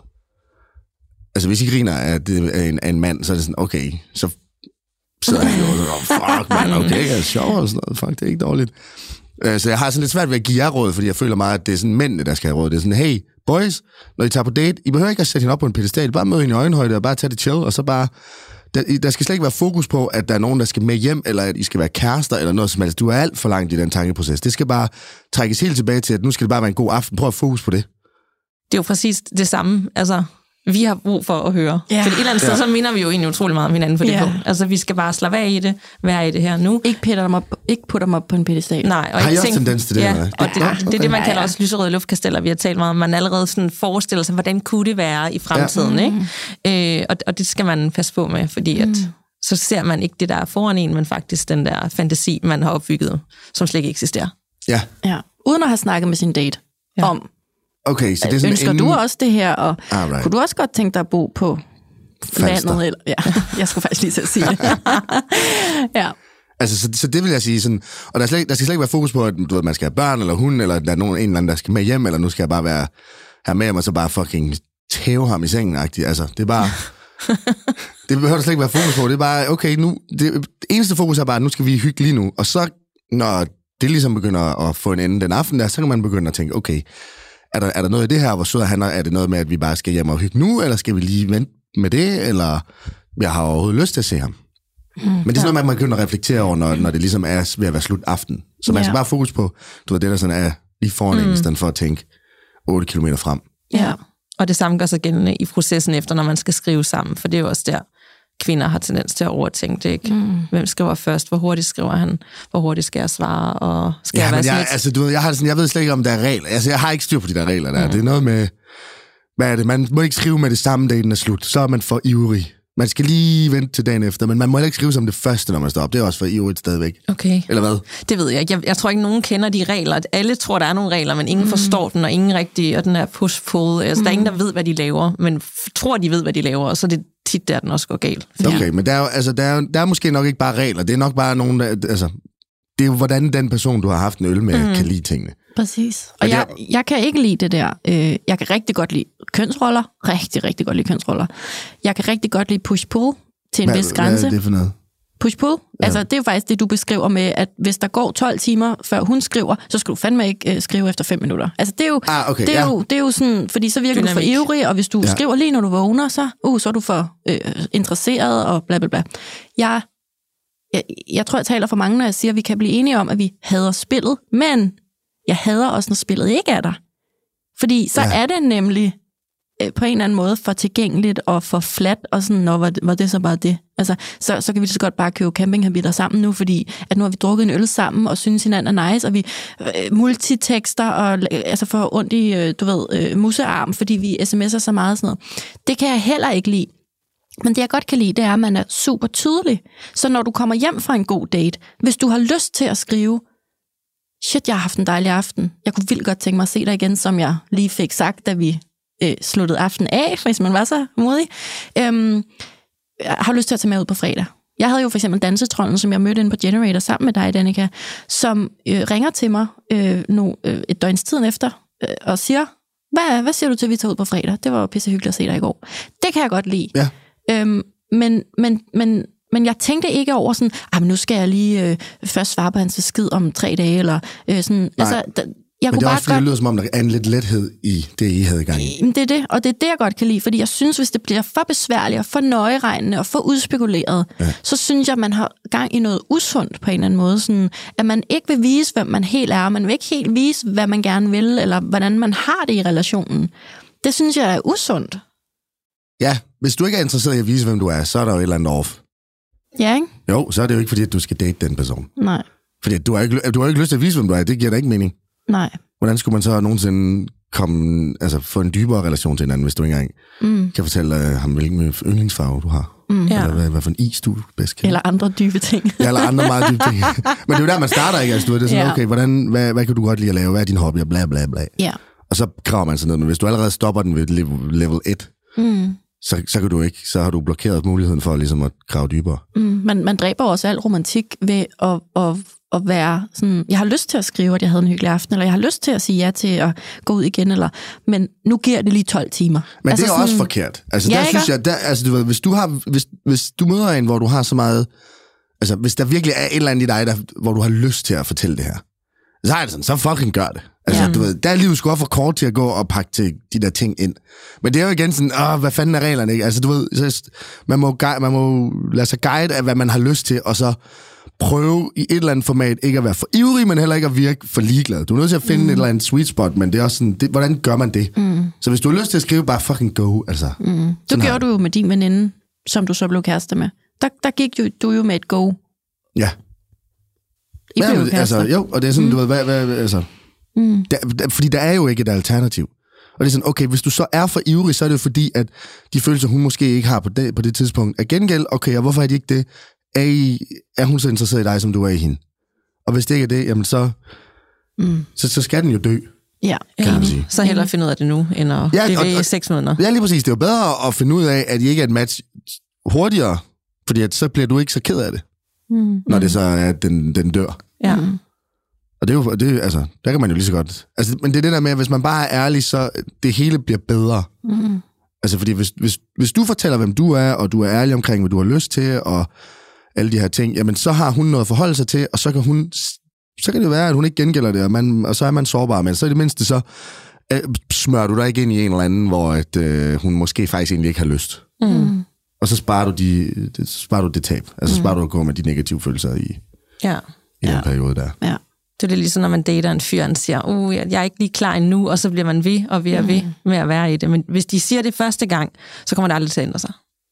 Speaker 3: Altså hvis I griner af en mand, så er det sådan, okay, så sidder han jo og fuck, man, okay, jeg er sjov og sådan noget, fuck, det er ikke dårligt. Så jeg har sådan lidt svært ved at give jer råd, fordi jeg føler meget, at det er sådan mændene, der skal have råd. Det er sådan, hey, boys, når I tager på date, I behøver ikke at sætte hende op på en pedestal, bare møde hende i øjenhøjde og bare tage det chill, og så bare, der skal slet ikke være fokus på, at der er nogen, der skal med hjem, eller at I skal være kærester, eller noget som helst. Du er alt for langt i den tankeproces. Det skal bare trækkes helt tilbage til, at nu skal det bare være en god aften. Prøv at fokus på det.
Speaker 2: Det er jo præcis det samme, altså... Vi har brug for at høre. Ja. For et eller andet sted, så minder vi jo egentlig utrolig meget om hinanden på det punkt. Altså, vi skal bare slappe af i det, være i det her nu.
Speaker 1: Ikke putte dem op på en pedestal.
Speaker 2: Nej. Og
Speaker 3: har I også tendens til det?
Speaker 2: Ja, og det er det, man kalder også lyserøde luftkasteller, vi har talt meget om. Man allerede sådan forestiller sig, hvordan kunne det være i fremtiden, ikke? Og det skal man passe på med, fordi at, så ser man ikke det, der er foran en, men faktisk den der fantasi, man har opbygget, som slet ikke eksisterer.
Speaker 3: Ja.
Speaker 1: Uden at have snakket med sin date om...
Speaker 3: Okay, så det er sådan
Speaker 1: ønsker du også det her, og kunne du også godt tænke dig at bo på landet? Eller, jeg skulle faktisk lige til at sige det. Ja.
Speaker 3: Altså, så det vil jeg sige sådan, og der skal slet ikke være fokus på, at du ved, man skal have børn, eller hund, eller der er en eller anden, der skal med hjem, eller nu skal jeg bare være her med ham, og så bare fucking tæve ham i sengen-agtigt. Altså, det er bare... det behøver der slet ikke være fokus på. Det er bare, okay, nu... Det eneste fokus er bare, at nu skal vi hygge lige nu. Og så, når det ligesom begynder at få en ende den aften der, så kan man begynde at tænke, okay... Er der noget i det her, hvor sød han er det noget med, at vi bare skal hjem og hygge nu, eller skal vi lige vente med det, eller jeg har overhovedet lyst til at se ham. Men det er sådan noget, man begynder at reflektere over, når det ligesom er ved at være slut aften. Så man skal bare fokus på, du ved, det der sådan er lige foran i stedet for at tænke 8 kilometer frem.
Speaker 2: Ja, og det samme gør sig gældende i processen efter, når man skal skrive sammen, for det er jo også der, kvinder har tendens til at overtænke det, ikke? Hvem skriver først? Hvor hurtigt skriver han? Hvor hurtigt skal jeg svare? Og skal jeg være sådan lidt...
Speaker 3: Altså, du ved, jeg ved slet ikke, om der er regler. Altså, jeg har ikke styr på de der regler der. Det er noget med... Hvad er det? Man må ikke skrive med det samme, dagen er slut. Så er man for ivrig. Man skal lige vente til dagen efter, men man må heller ikke skrive som det første, når man står op. Det er også for ivrigt stadigvæk. Okay. Eller hvad?
Speaker 2: Det ved jeg. Jeg tror ikke, nogen kender de regler. Alle tror, der er nogle regler, men ingen forstår den, og ingen rigtig, og den er push-pull. Altså, der er ingen, der ved, hvad de laver, men tror, de ved, hvad de laver, og så tit der den også går galt.
Speaker 3: Okay, men der er måske nok ikke bare regler. Det er nok bare nogen, der... Altså, det er jo, hvordan den person, du har haft en øl med, kan lide tingene.
Speaker 1: Præcis. Og jeg kan ikke lide det der. Jeg kan rigtig godt lide kønsroller. Rigtig, rigtig godt lide kønsroller. Jeg kan rigtig godt lide push-pull til en vis grænse.
Speaker 3: Hvad er det for noget?
Speaker 1: Push-pull? Ja. Altså, det er jo faktisk det, du beskriver med, at hvis der går 12 timer, før hun skriver, så skal du fandme ikke skrive efter 5 minutter. Altså, det er jo, det er jo sådan, fordi så virker dynamik. Du for ivrig, og hvis du skriver lige, når du vågner, så er du for interesseret, og bla bla bla. Jeg tror, jeg taler for mange, når jeg siger, at vi kan blive enige om, at vi hader spillet, men jeg hader også, når spillet ikke er der. Fordi så er det nemlig på en eller anden måde for tilgængeligt og for flat, og sådan, var det så bare det. Altså, så kan vi så godt bare købe campinghabitter sammen nu, fordi at nu har vi drukket en øl sammen, og synes hinanden er nice, og vi multitekster, og altså får ondt i, musearm, fordi vi sms'er så meget og sådan noget. Det kan jeg heller ikke lide. Men det, jeg godt kan lide, det er, at man er super tydelig. Så når du kommer hjem fra en god date, hvis du har lyst til at skrive, shit, jeg har haft en dejlig aften. Jeg kunne vildt godt tænke mig at se dig igen, som jeg lige fik sagt, da vi sluttede aftenen af, hvis man var så modig. Jeg har lyst til at tage med ud på fredag. Jeg havde jo for eksempel dansetrollen, som jeg mødte inde på Generator sammen med dig, Danika, som ringer til mig et døgns tiden efter og siger, hvad siger du til, at vi tager ud på fredag? Det var jo pissehyggeligt at se dig i går. Det kan jeg godt lide. Ja. Men jeg tænkte ikke over sådan, men nu skal jeg lige først svare på hans besked om 3 dage, eller sådan. Altså,
Speaker 3: men det er også fordi, det lyder som om, der er en lidt lethed i det, I havde i gang i.
Speaker 1: Det er det, og det er det, jeg godt kan lide, fordi jeg synes, hvis det bliver for besværligt, og for nøjeregnende, og for udspekuleret, så synes jeg, man har gang i noget usundt på en eller anden måde, sådan, at man ikke vil vise, hvem man helt er, man vil ikke helt vise, hvad man gerne vil, eller hvordan man har det i relationen. Det synes jeg er usundt.
Speaker 3: Ja, hvis du ikke er interesseret i at vise, hvem du er, så er der jo et eller andet off.
Speaker 1: Ja, ikke?
Speaker 3: Jo, så er det jo ikke, fordi at du skal date den person.
Speaker 1: Nej.
Speaker 3: Fordi du har ikke lyst til at vise, hvem du er. Det giver da ikke mening.
Speaker 1: Nej.
Speaker 3: Hvordan skulle man så nogensinde få en dybere relation til hinanden, hvis du ikke engang kan fortælle ham, hvilken yndlingsfarve du har? Eller hvad for en is du bedst kender?
Speaker 1: Eller andre dybe ting.
Speaker 3: Ja, eller andre meget dybe ting. Men det er jo der, man starter, ikke? Altså, det er sådan, okay, hvad kan du godt lide at lave? Hvad er din hobby? Og bla bla bla.
Speaker 1: Ja.
Speaker 3: Og så graver man sig ned. Men hvis du allerede stopper den ved level 1, så kan du ikke. Så har du blokeret muligheden for ligesom at grave dybere.
Speaker 1: Man dræber også al romantik ved at være sådan, jeg har lyst til at skrive, at jeg havde en hyggelig aften, eller jeg har lyst til at sige ja til at gå ud igen, men nu giver det lige 12 timer.
Speaker 3: Men altså det er sådan, også forkert. Altså der synes jeg, du ved, hvis du møder en, hvor du har så meget, altså hvis der virkelig er et eller andet i dig, hvor du har lyst til at fortælle det her, så er det sådan, så fucking gør det. Altså, du ved, der er livet sgu for kort til at gå og pakke til de der ting ind. Men det er jo igen sådan, hvad fanden er reglerne, ikke? Altså, du ved, man må lade sig guide af, hvad man har lyst til, og så prøve i et eller andet format ikke at være for ivrig, men heller ikke at virke for ligeglad. Du er nødt til at finde et eller andet sweet spot, men det er også sådan, hvordan gør man det? Så hvis du har lyst til at skrive, bare fucking go, altså.
Speaker 1: Du gjorde du jo med din veninde, som du så blev kæreste med. Der gik du jo med et go.
Speaker 3: Ja. Altså, jo, og det er sådan, du ved, altså... fordi der er jo ikke et alternativ. Og det er sådan, okay, hvis du så er for ivrig, så er det jo fordi, at de følelser, hun måske ikke har på det tidspunkt, er gengæld, okay, og hvorfor er de ikke det? Er hun så interesseret i dig, som du er i hende? Og hvis det ikke er det, jamen så skal den jo dø.
Speaker 2: Ja, kan man sige. Så hellere finde ud af det nu, end at det er 6 måneder.
Speaker 3: Ja, lige præcis. Det er jo bedre at finde ud af, at I ikke er et match hurtigere, fordi at så bliver du ikke så ked af det, når det så er, at den dør.
Speaker 2: Ja.
Speaker 3: Og det altså, der kan man jo lige så godt... Altså, men det er det der med, at hvis man bare er ærlig, så det hele bliver bedre. Altså, fordi hvis du fortæller, hvem du er, og du er ærlig omkring, hvad du har lyst til, og alle de her ting, jamen, så har hun noget at forholde sig til, og så kan det være, at hun ikke gengælder det, og så er man sårbar, men så i det mindste, så smører du dig ikke ind i en eller anden, hvor hun måske faktisk egentlig ikke har lyst. Og så sparer du det tab. Altså, sparer du at gå med de negative følelser i den periode der.
Speaker 2: Ja. Det er ligesom, når man dater en fyr, og siger, jeg er ikke lige klar endnu, og så bliver man ved og ved og ved med at være i det. Men hvis de siger det første gang, så kommer det aldrig til at ændre sig.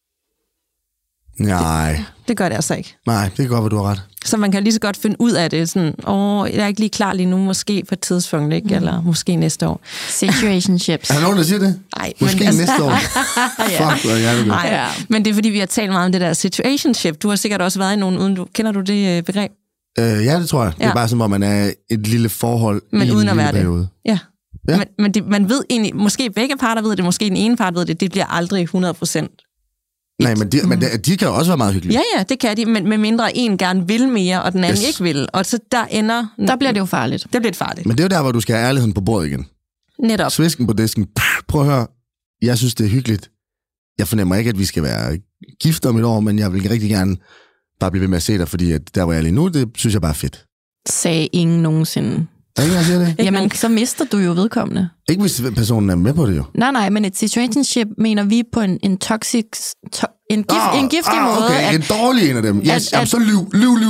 Speaker 3: Nej.
Speaker 2: Det gør det altså ikke.
Speaker 3: Nej, det kan godt være, du har ret.
Speaker 2: Så man kan lige så godt finde ud af det. Sådan, jeg er ikke lige klar lige nu, måske på et tidspunkt, ikke? Eller måske næste år.
Speaker 1: Situationships.
Speaker 3: Er der nogen, der siger det?
Speaker 2: Nej.
Speaker 3: Måske næste år. Fuck, hvor er det.
Speaker 2: Nej, men det er fordi, vi har talt meget om det der situationship. Du har sikkert også været i nogen, kender du det begreb?
Speaker 3: Ja, det tror jeg. Det er bare som om, man er et lille forhold
Speaker 2: men
Speaker 3: i
Speaker 2: uden
Speaker 3: en
Speaker 2: at være
Speaker 3: lille periode.
Speaker 2: Det. Ja. Men man ved egentlig, måske begge parter ved det, måske den ene part ved det, det bliver aldrig 100%.
Speaker 3: Nej, men de kan jo også være meget hyggelige.
Speaker 2: Ja, det kan de, men med mindre en gerne vil mere, og den anden ikke vil. Og så der
Speaker 1: bliver det jo farligt.
Speaker 2: Det bliver lidt farligt.
Speaker 3: Men det er jo der, hvor du skal have ærligheden på bordet igen.
Speaker 2: Netop.
Speaker 3: Svisken på disken. Prøv at høre. Jeg synes, det er hyggeligt. Jeg fornemmer ikke, at vi skal være gift om et år, men jeg vil rigtig gerne bare blive ved med at se dig, fordi at der, hvor jeg er lige nu, det synes jeg bare er fedt.
Speaker 1: Sagde ingen nogensinde.
Speaker 3: Er ikke, jeg siger det?
Speaker 1: Jamen, så mister du jo vedkommende.
Speaker 3: Ikke hvis personen er med på det jo.
Speaker 1: Nej, men et situationship mener vi på en toxic... en giftig måde.
Speaker 3: Okay, en dårlig en af dem. Yes, så lyv.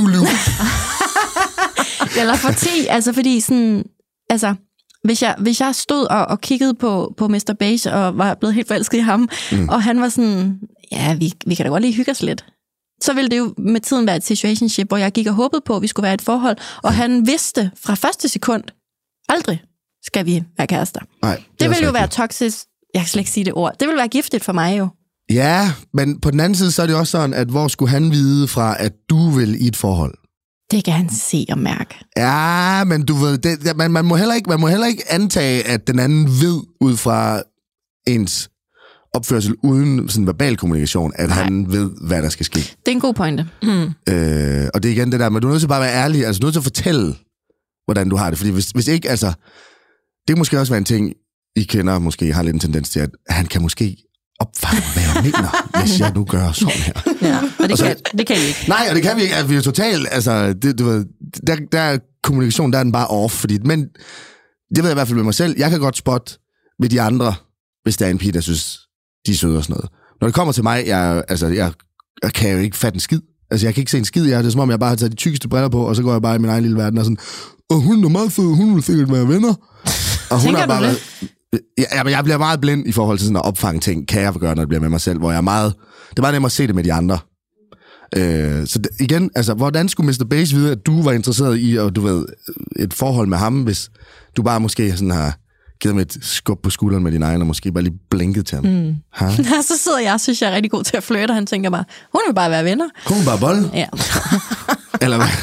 Speaker 1: Eller for 10, altså fordi sådan... Altså, hvis jeg stod og kiggede på Mr. Beige og var blevet helt forelsket i ham, og han var sådan, ja, vi kan da godt lige hygge os lidt. Så ville det jo med tiden være et situationship, hvor jeg gik og håbede på, at vi skulle være et forhold, og han vidste fra første sekund, aldrig skal vi være kærester.
Speaker 3: Nej,
Speaker 1: det ville jo være toxisk, jeg kan slet ikke sige det ord, det ville være giftigt for mig jo.
Speaker 3: Ja, men på den anden side, så er det også sådan, at hvor skulle han vide fra, at du vil i et forhold?
Speaker 1: Det kan han se og mærke.
Speaker 3: Ja, men du ved, man må heller ikke antage, at den anden ved ud fra ens opførsel uden sådan verbal kommunikation, at han ved, hvad der skal ske.
Speaker 1: Det er en god pointe.
Speaker 3: Og det er igen det der, men du er nødt til bare at være ærlig, altså du er nødt til at fortælle, hvordan du har det, fordi hvis ikke, altså, det kan måske også være en ting, I kender måske har lidt en tendens til, at han kan måske opfange, hvad jeg mener, hvis jeg nu gør sådan her.
Speaker 2: Ja, og det kan I ikke.
Speaker 3: Nej, og det kan vi ikke. Altså, vi er totalt, altså, der er kommunikation, der er den bare off, fordi, men det ved jeg i hvert fald med mig selv, jeg kan godt spotte med de andre, hvis der er en pige, der synes, de er søde og sådan noget. Når det kommer til mig, jeg kan jo ikke fatte en skid. Altså, jeg kan ikke se en skid. Det er som om, jeg bare har taget de tykkeste briller på, og så går jeg bare i min egen lille verden og sådan, hun er meget fed, hun vil sikkert være venner. Og hun har bare været... Jeg bliver meget blind i forhold til sådan at opfange ting, kan jeg gøre, når det bliver med mig selv, hvor jeg er meget... Det er meget nemmere at se det med de andre. Så igen, altså, hvordan skulle Mr. Beige vide, at du var interesseret i, og du ved, et forhold med ham, hvis du bare måske sådan har givet mig et skub på skulderen med din egen, og måske bare lige blinket til ham.
Speaker 1: Så sidder jeg og synes, jeg er rigtig god til at flirte, og han tænker bare, hun vil bare være venner.
Speaker 3: Hun vil bare bolle?
Speaker 1: Ja.
Speaker 3: Eller hvad?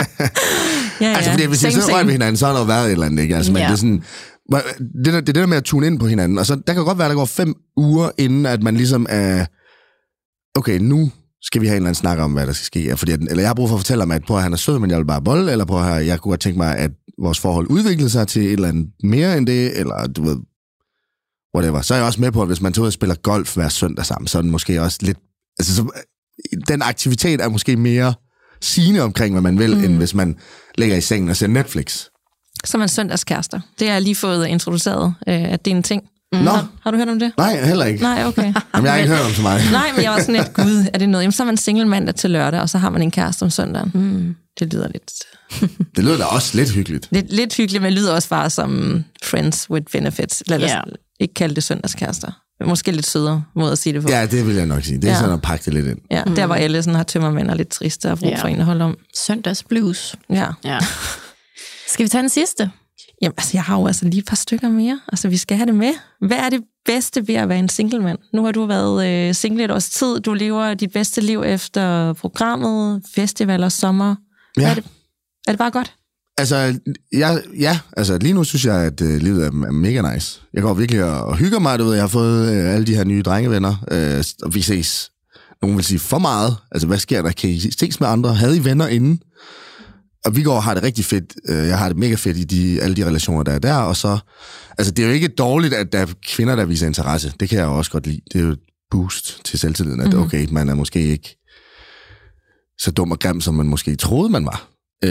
Speaker 1: Ja.
Speaker 3: Altså, fordi hvis I sidder røg med hinanden, så har der jo været et eller andet, ikke? Altså, men det er sådan... Det er det der med at tune ind på hinanden. Og så der kan godt være, at der går 5 uger, inden at man ligesom er... Okay, nu skal vi have en eller anden snak om, hvad der skal ske. Fordi eller jeg har brug for at fortælle ham, at han er sød, men jeg vil bare bolle, eller prøv at jeg kunne godt tænke mig, at vores forhold udviklede sig til et eller andet mere end det, eller du ved, whatever. Så er jeg også med på, at hvis man tager ud og spiller golf hver søndag sammen, så er den måske også lidt... Altså, så, den aktivitet er måske mere sigende omkring, hvad man vil, end hvis man ligger i sengen og ser Netflix.
Speaker 2: Som en søndagskærester. Det har jeg lige fået introduceret, at det er en ting. Har du hørt om det?
Speaker 3: Nej, heller ikke.
Speaker 2: Nej, okay.
Speaker 3: Jamen, jeg har ikke hørt om så meget.
Speaker 2: Nej, men jeg var sådan lidt, gud, er det noget? Jamen, så er man single mandag til lørdag, og så har man en kæreste om søndagen. Det lyder lidt...
Speaker 3: Det lyder da også lidt hyggeligt.
Speaker 2: Lidt hyggeligt, men det lyder også bare som friends with benefits. Lad os ikke kalde det søndagskærester. Måske lidt sødere måde at sige det på.
Speaker 3: Ja, det vil jeg nok sige. Det er sådan at pakke det lidt ind.
Speaker 2: Ja, der hvor alle sådan har tømmermænd og lidt triste og brug for indhold om.
Speaker 1: Søndagsblues.
Speaker 2: Ja.
Speaker 1: Skal vi tage den sidste?
Speaker 2: Jamen, altså, jeg har jo altså lige et par stykker mere. Altså, vi skal have det med. Hvad er det bedste ved at være en single mand? Nu har du været single et års tid. Du lever dit bedste liv efter programmet, festivaler, sommer. Ja. Er det bare godt?
Speaker 3: Altså, altså lige nu synes jeg, at livet er mega nice. Jeg går virkelig og hygger mig, du ved. Jeg har fået alle de her nye drengevenner, og vi ses, nogen vil sige, for meget. Altså, hvad sker der? Kan I ses med andre? Havde I venner inden? Og vi går og har det rigtig fedt. Jeg har det mega fedt i alle de relationer, der er der. Og så, altså, det er jo ikke dårligt, at der er kvinder, der viser interesse. Det kan jeg jo også godt lide. Det er jo et boost til selvtilliden, at okay, man er måske ikke så dum og grim, som man måske troede, man var.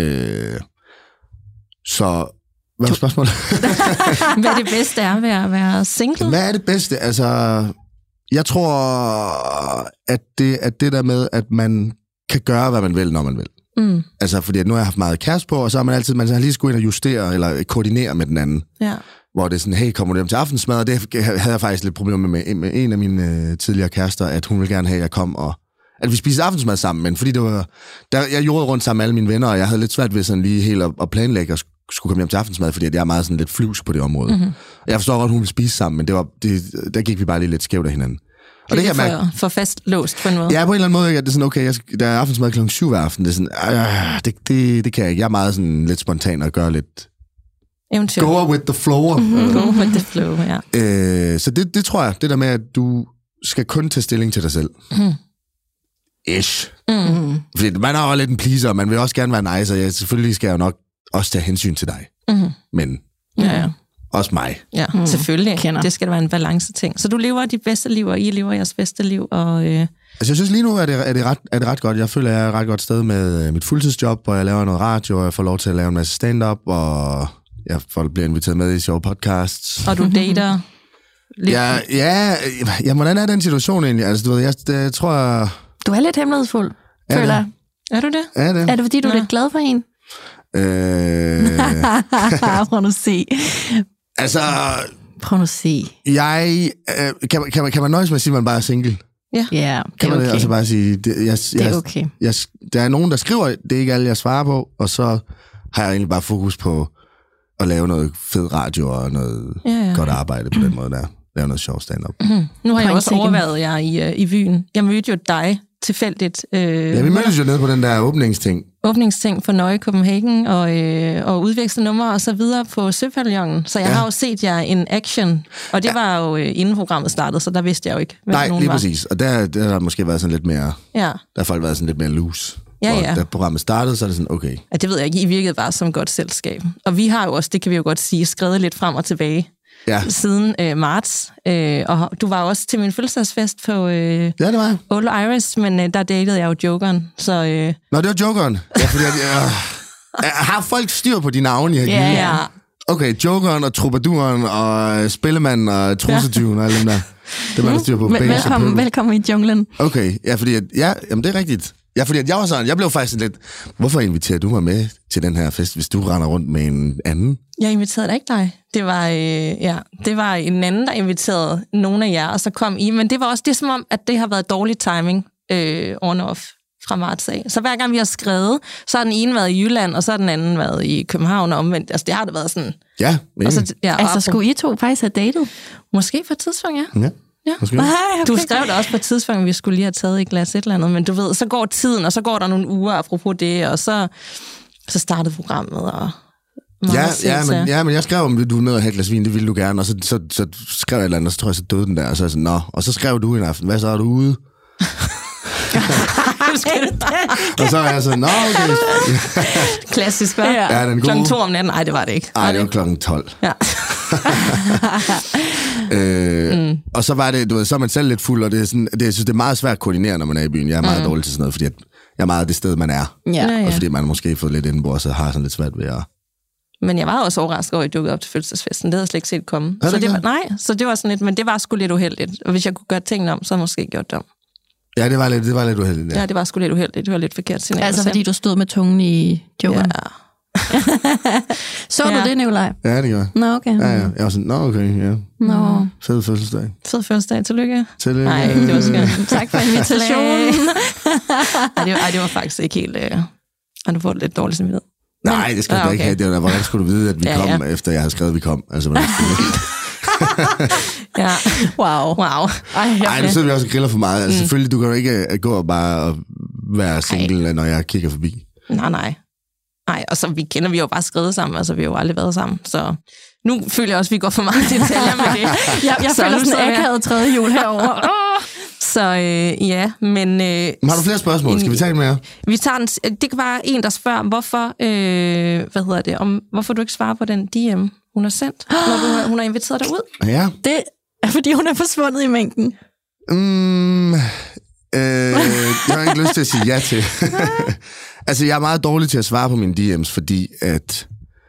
Speaker 3: Så, hvad er spørgsmålet?
Speaker 2: Hvad er det bedste er ved at være single?
Speaker 3: Hvad er det bedste? Altså, jeg tror, at det der med, at man kan gøre, hvad man vil, når man vil. Altså, fordi at nu har jeg haft meget kæreste på, og så har man har lige skulle ind og justere, eller koordinere med den anden.
Speaker 2: Ja.
Speaker 3: Hvor det er sådan, hey, kommer du hjem til aftensmad? Og det havde jeg faktisk lidt problemer med en af mine tidligere kærester, at hun ville gerne have, at jeg kom og... At vi spiste aftensmad sammen, men fordi det var... jeg gjorde rundt sammen med alle mine venner, og jeg havde lidt svært ved sådan lige helt at planlægge og skulle komme hjem til aftensmad, fordi jeg er meget sådan lidt flyvsk på det område. Jeg forstår godt, at hun ville spise sammen, men der gik vi bare lige lidt skævt af hinanden. Og
Speaker 2: det er for fastlåst på en måde.
Speaker 3: Ja, på en eller anden måde, at det er sådan, okay, der er aftensmad kl. 7 hver aften, det er sådan, det kan jeg ikke. Jeg er meget sådan lidt spontan og gør lidt...
Speaker 2: Eventyr.
Speaker 3: Go with the flow.
Speaker 2: Go with the flow, ja.
Speaker 3: Så det tror jeg, det der med, at du skal kun tage stilling til dig selv. Ish. Fordi man er jo lidt en pleaser, og man vil også gerne være nice, og selvfølgelig skal jeg jo nok også tage hensyn til dig. Men også mig.
Speaker 2: Ja, selvfølgelig. Det skal da være en balance ting. Så du lever dit bedste liv, og I lever jeres bedste liv. Og,
Speaker 3: Altså jeg synes lige nu, er det ret godt. Jeg føler, jeg er et ret godt sted med mit fuldtidsjob, og jeg laver noget radio, og jeg får lov til at lave en masse stand-up, og jeg bliver inviteret med i sjove podcasts.
Speaker 2: Og du dater lidt?
Speaker 3: Ja, hvordan er den situation egentlig? Altså, du ved, jeg tror...
Speaker 1: Du er lidt hemmelighedsfuld, føler jeg.
Speaker 2: Er du det?
Speaker 3: Er det?
Speaker 1: Er det fordi, du er lidt glad for en? Prøv nu at se.
Speaker 3: Altså...
Speaker 1: Prøv nu at se.
Speaker 3: Kan man nøjes med at sige, at man bare er single?
Speaker 1: Ja, det er
Speaker 3: kan man
Speaker 1: okay.
Speaker 3: Altså bare sige...
Speaker 1: Det er okay.
Speaker 3: Der er nogen, der skriver, det er ikke alle, jeg svarer på, og så har jeg egentlig bare fokus på at lave noget fed radio og noget godt arbejde på den måde der. Lave noget sjov stand-up.
Speaker 2: Nu har jeg også overvejet jer i byen. Jeg mødte jo dig tilfældigt.
Speaker 3: Vi mødtes jo nede på den der
Speaker 2: åbningsting for Nøje Copenhagen og udveksle numre og så videre på Søpavillonen. Så jeg har jo set jer in action, og det var jo inden programmet startede, så der vidste jeg jo ikke, hvem nogen var.
Speaker 3: Nej, lige præcis. Og der har måske været sådan lidt mere... Ja. Der har folk været sådan lidt mere loose. Og da programmet startede, så er det sådan, okay.
Speaker 2: Ja, det ved jeg ikke. I virkede bare som godt selskab. Og vi har jo også, det kan vi jo godt sige, skrevet lidt frem og tilbage. Ja. Siden marts. Og du var også til min fødselsdagsfest på
Speaker 3: det var
Speaker 2: Old Iris, men der datede jeg jo Jokeren. Så,
Speaker 3: Nå, det var Jokeren. Ja, fordi har folk styr på de navne, jeg har givet?
Speaker 2: Ja.
Speaker 3: Okay, Jokeren og Troubadouren og Spillemanden og Trussetyven og alle dem der. Det var der styr på.
Speaker 1: Velkommen i junglen.
Speaker 3: Okay, ja, fordi jamen det er rigtigt. Ja, fordi jeg var sådan, jeg blev faktisk lidt, hvorfor inviterer du mig med til den her fest, hvis du render rundt med en anden?
Speaker 2: Jeg inviterede da ikke dig. Det var en anden, der inviterede nogle af jer, og så kom I. Men det var også det som om, at det har været dårlig timing on-off fra marts af. Så hver gang vi har skrevet, så har den ene været i Jylland, og så har den anden været i København og omvendt. Altså det har det været sådan...
Speaker 3: Ja,
Speaker 1: altså skulle I to faktisk have datet?
Speaker 2: Måske på et tidspunkt, ja.
Speaker 1: Ja. Okay.
Speaker 2: Du skrev det også på et tidspunkt, at vi skulle lige have taget et glas et eller andet, men du ved, så går tiden, og så går der nogle uger apropos det, og så startede programmet, og
Speaker 3: men jeg skrev, om du ville med at have et glas vin, det ville du gerne, og så skrev jeg et eller andet, og så tror jeg, så døde den der, og så sådan, og så skrev du en aften, hvad så er du ude? Og så er jeg sådan, okay.
Speaker 2: Klassisk, hva'?
Speaker 3: Ja, den gode.
Speaker 2: Klokken 2 om natten, nej, det var det ikke.
Speaker 3: Nej, det var klokken 12. Ja. Og så var det, du ved, så er man selv lidt fuld, og det er sådan, jeg synes, det er meget svært at koordinere, når man er i byen. Jeg er meget dårlig til sådan noget, fordi jeg er meget det sted, man er. Ja. Og fordi man måske har fået lidt indenbord, så har sådan lidt svært ved at...
Speaker 2: Men jeg var også overrasket over, at I dukkede op til fødselsdagsfesten. Det havde jeg slet ikke set komme. Så det var sådan lidt, men det var sgu lidt uheldigt. Og hvis jeg kunne gøre tingene om, så havde jeg måske gjort det om.
Speaker 3: Ja, det var lidt uheldigt.
Speaker 2: Ja, det var sgu lidt uheldigt. Det var lidt forkert signal.
Speaker 1: Altså fordi du stod med tungen i jokeren?
Speaker 2: Ja.
Speaker 1: Så du det, Nikolaj?
Speaker 3: Ja, det gør jeg.
Speaker 1: Nå, okay.
Speaker 3: Ja. Jeg var sådan, okay, ja.
Speaker 1: Nå.
Speaker 3: Fed fødselsdag.
Speaker 2: Fed fødselsdag. Tillykke.
Speaker 3: Tillykke.
Speaker 2: Nej, det var skønt.
Speaker 1: Tak for invitationen.
Speaker 2: det var faktisk ikke helt... Har du fået lidt dårligt samvittighed?
Speaker 3: Nej, det skal du ikke have. Det var, hvordan skulle du vide, at vi kom, efter jeg havde skrevet, at vi kom? Altså, hvordan skulle
Speaker 2: Ja. Wow.
Speaker 3: Ej, nu sidder vi også og griller for meget. Altså, selvfølgelig, du kan jo ikke gå og bare være single, når jeg kigger forbi.
Speaker 2: Nej, og så vi kender vi jo bare skrevet sammen, altså vi har jo aldrig været sammen, så nu føler jeg også, at vi går for meget detaljer med det.
Speaker 1: jeg føler sådan en akavet tredje jul herovre.
Speaker 2: Så men...
Speaker 3: Har du flere spørgsmål? Skal vi tage en mere?
Speaker 2: Vi tager det kan være en, der spørger, hvorfor, hvorfor du ikke svarer på den DM, hun har sendt, når hun har inviteret dig ud.
Speaker 3: Ja.
Speaker 1: Det er, fordi hun er forsvundet i mængden.
Speaker 3: Jeg har ikke lyst til at sige ja til. Altså, jeg er meget dårlig til at svare på mine DM's, fordi at...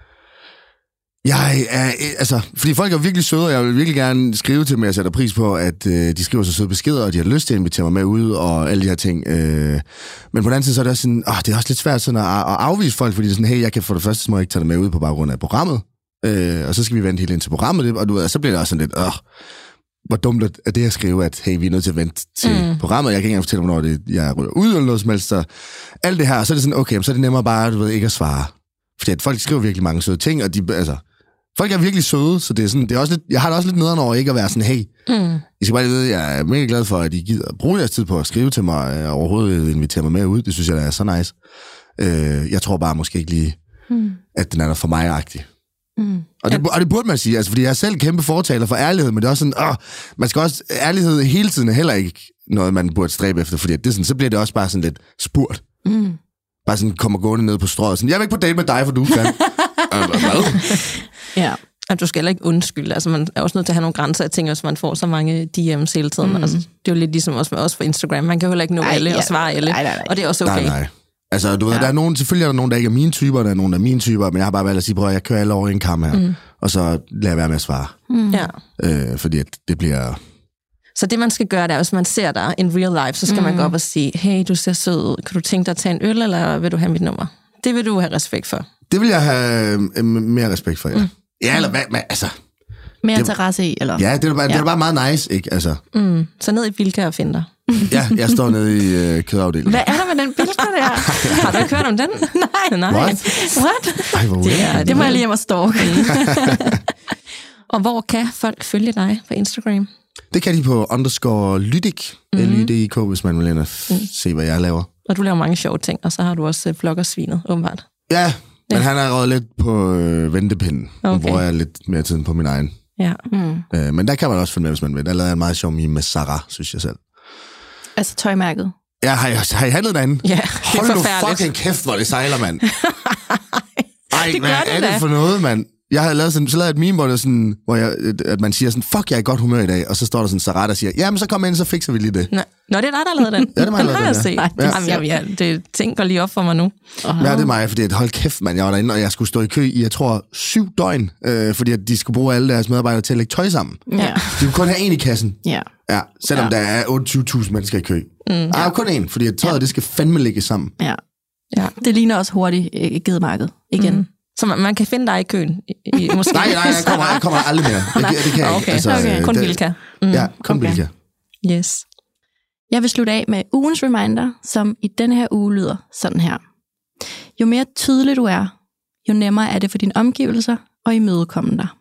Speaker 3: fordi folk er virkelig søde, og jeg vil virkelig gerne skrive til dem, jeg sætter pris på, at de skriver så søde beskeder, og de har lyst til at invitere mig med ud, og alle de her ting. Men på den anden side, så er det også sådan, det er også lidt svært sådan at afvise folk, fordi det er sådan, hey, jeg kan for det første, så må jeg ikke tage dig med ud på baggrund af programmet, og så skal vi vente helt ind til programmet, og du ved, så bliver det også sådan lidt, hvor dumt er det at skrive, at hey, vi er nødt til at vente til programmet, jeg kan ikke engang fortælle, hvornår jeg ryger ud, eller noget som helst, så alt det her, så er det sådan, okay, så er det nemmere bare, du ved, ikke at svare. Fordi at folk skriver virkelig mange søde ting, og folk er virkelig søde, så det er sådan, det er også lidt, jeg har det også lidt nederen over ikke at være sådan, hey, I skal bare vide, jeg er mega glad for, at I gider bruge jeres tid på at skrive til mig, og overhovedet invitere mig med ud, det synes jeg er så nice. Jeg tror bare måske ikke lige, at den er der for mig-agtig. Og det burde man sige, altså, fordi jeg er selv kæmpe fortaler for ærlighed, men det er også sådan, man skal også, ærlighed hele tiden er heller ikke noget, man burde stræbe efter, fordi det er sådan, så bliver det også bare sådan lidt spurt. Bare sådan kommer gående ned på strøget, sådan, jeg vil ikke på date med dig, for du er fan. Hvad?
Speaker 2: Ja. Og du skal heller ikke undskylde. Altså, man er også nødt til at have nogle grænser. Jeg tænker, hvis man får så mange DM's hele tiden. Altså, det er jo lidt ligesom også med os på Instagram. Man kan jo heller ikke nå alle og svare alle. Nej. Og det er også okay.
Speaker 3: Nej. Altså, du ved, der er nogen, selvfølgelig er der nogen, der ikke er mine typer, der er nogen, der er mine typer, men jeg har bare valgt at sige, prøv at jeg kører alle over en kam her. Og så lader jeg være med at svare. Fordi det bliver...
Speaker 2: Så det, man skal gøre, det er, hvis man ser dig in real life, så skal man gå op og sige, hey, du ser sød ud. Kan du tænke dig at tage en øl, eller vil du have mit nummer? Det vil du have respekt for.
Speaker 3: Det vil jeg have mere respekt for, ja. Ja, eller hvad, altså...
Speaker 4: Mere interesse i, eller?
Speaker 3: Ja, det er bare meget nice, ikke? Altså.
Speaker 2: Så ned i Bilka og find dig.
Speaker 3: Ja, jeg står nede i kødafdelingen.
Speaker 2: Hvad er der med den Bilka der? Har du ikke hørt om den? Nej.
Speaker 3: What? Ej, hvor
Speaker 4: det må jeg lige hjem og stalke.
Speaker 2: Og hvor kan folk følge dig på Instagram?
Speaker 3: Det kan de på _lydik, LYDIK, hvis man vil ind og se, hvad jeg laver.
Speaker 2: Og du laver mange sjove ting, og så har du også vloggersvinet, åbenbart.
Speaker 3: Ja, men han er røget lidt på ventepinden, hvor jeg lidt mere tid på min egen.
Speaker 2: Ja.
Speaker 3: Men der kan man også følge med, hvis man vil. Der lavede jeg en meget sjov meme med Sarah, synes jeg selv.
Speaker 4: Altså tøjmærket?
Speaker 3: Ja, har I handlet derinde?
Speaker 2: Ja, det er
Speaker 3: Hold
Speaker 2: forfærdeligt.
Speaker 3: nu fucking kæft, hvor det sejler, mand. Ej,
Speaker 2: det
Speaker 3: hvad er
Speaker 2: da.
Speaker 3: det for noget, mand? Jeg havde lavet sådan, så lavede jeg et meme, hvor at man siger sådan, fuck, jeg er i godt humør i dag, og så står der sådan Sarah, der siger, jamen så kom ind, så fikser vi lige det.
Speaker 2: Nå, det er dig, der lavede den.
Speaker 3: Ja, det er mig, der lavede den,
Speaker 2: ja. Det ting går lige op for mig nu.
Speaker 3: Ja, det er mig, fordi hold kæft, mand, jeg var derinde, og jeg skulle stå i kø i, jeg tror, 7 døgn, fordi at de skulle bruge alle deres medarbejdere til at lægge tøj sammen.
Speaker 4: Ja.
Speaker 3: De kunne kun have en i kassen.
Speaker 4: Ja.
Speaker 3: Ja, selvom der er 28.000 mennesker i kø. Kun en, fordi at tøjet, det skal fandme ligge sammen.
Speaker 4: Ja. Det ligner også hurtigt gedemarked igen.
Speaker 2: Så man kan finde dig i køen? Måske.
Speaker 3: Nej, jeg kommer aldrig mere. Det kan jeg ikke. Altså,
Speaker 2: kun Bilka.
Speaker 3: Ja, kun Bilka.
Speaker 2: Yes.
Speaker 4: Jeg vil slutte af med ugens reminder, som i denne her uge lyder sådan her. Jo mere tydelig du er, jo nemmere er det for dine omgivelser og imødekomme dig.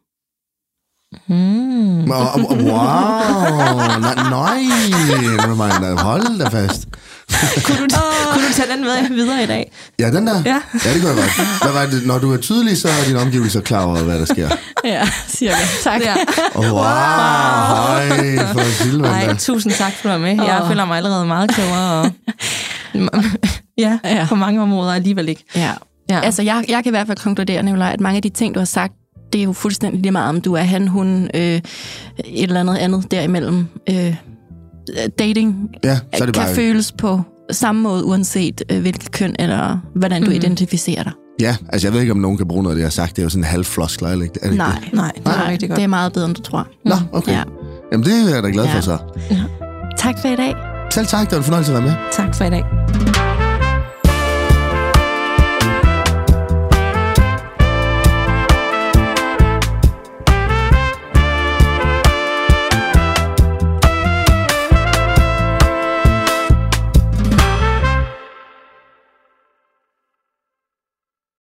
Speaker 3: Wow, nej, reminder. Hold da fast.
Speaker 2: Kunne du tage den med videre i dag?
Speaker 3: Ja, den der?
Speaker 2: Ja,
Speaker 3: det kunne jeg godt. Hvad var det? Når du er tydelig, så er dine omgivelser klar over, hvad der sker.
Speaker 4: Ja, cirka. Tak.
Speaker 2: Ja.
Speaker 3: Wow, hej, for Silvan.
Speaker 2: Nej, tusind tak for at du var med. Jeg føler mig allerede meget klogere. Og på mange områder alligevel ikke.
Speaker 4: Ja. Altså, jeg kan i hvert fald konkludere, Nicolaj, at mange af de ting, du har sagt, det er jo fuldstændig lige meget, om du er han, hun, et eller andet derimellem. Dating
Speaker 3: så er det
Speaker 4: kan
Speaker 3: bare...
Speaker 4: føles på samme måde, uanset hvilket køn eller hvordan du identificerer dig.
Speaker 3: Ja, altså jeg ved ikke, om nogen kan bruge noget af det, jeg har sagt. Det er jo sådan en halv floskler, eller ikke?
Speaker 4: Nej,
Speaker 2: det er rigtig godt.
Speaker 4: Det er meget bedre, end du tror.
Speaker 3: Nå, okay. Ja. Jamen, det er jeg da glad for så.
Speaker 4: Ja. Tak for i dag.
Speaker 3: Selv tak, det var en fornøjelse at være med.
Speaker 2: Tak for i dag.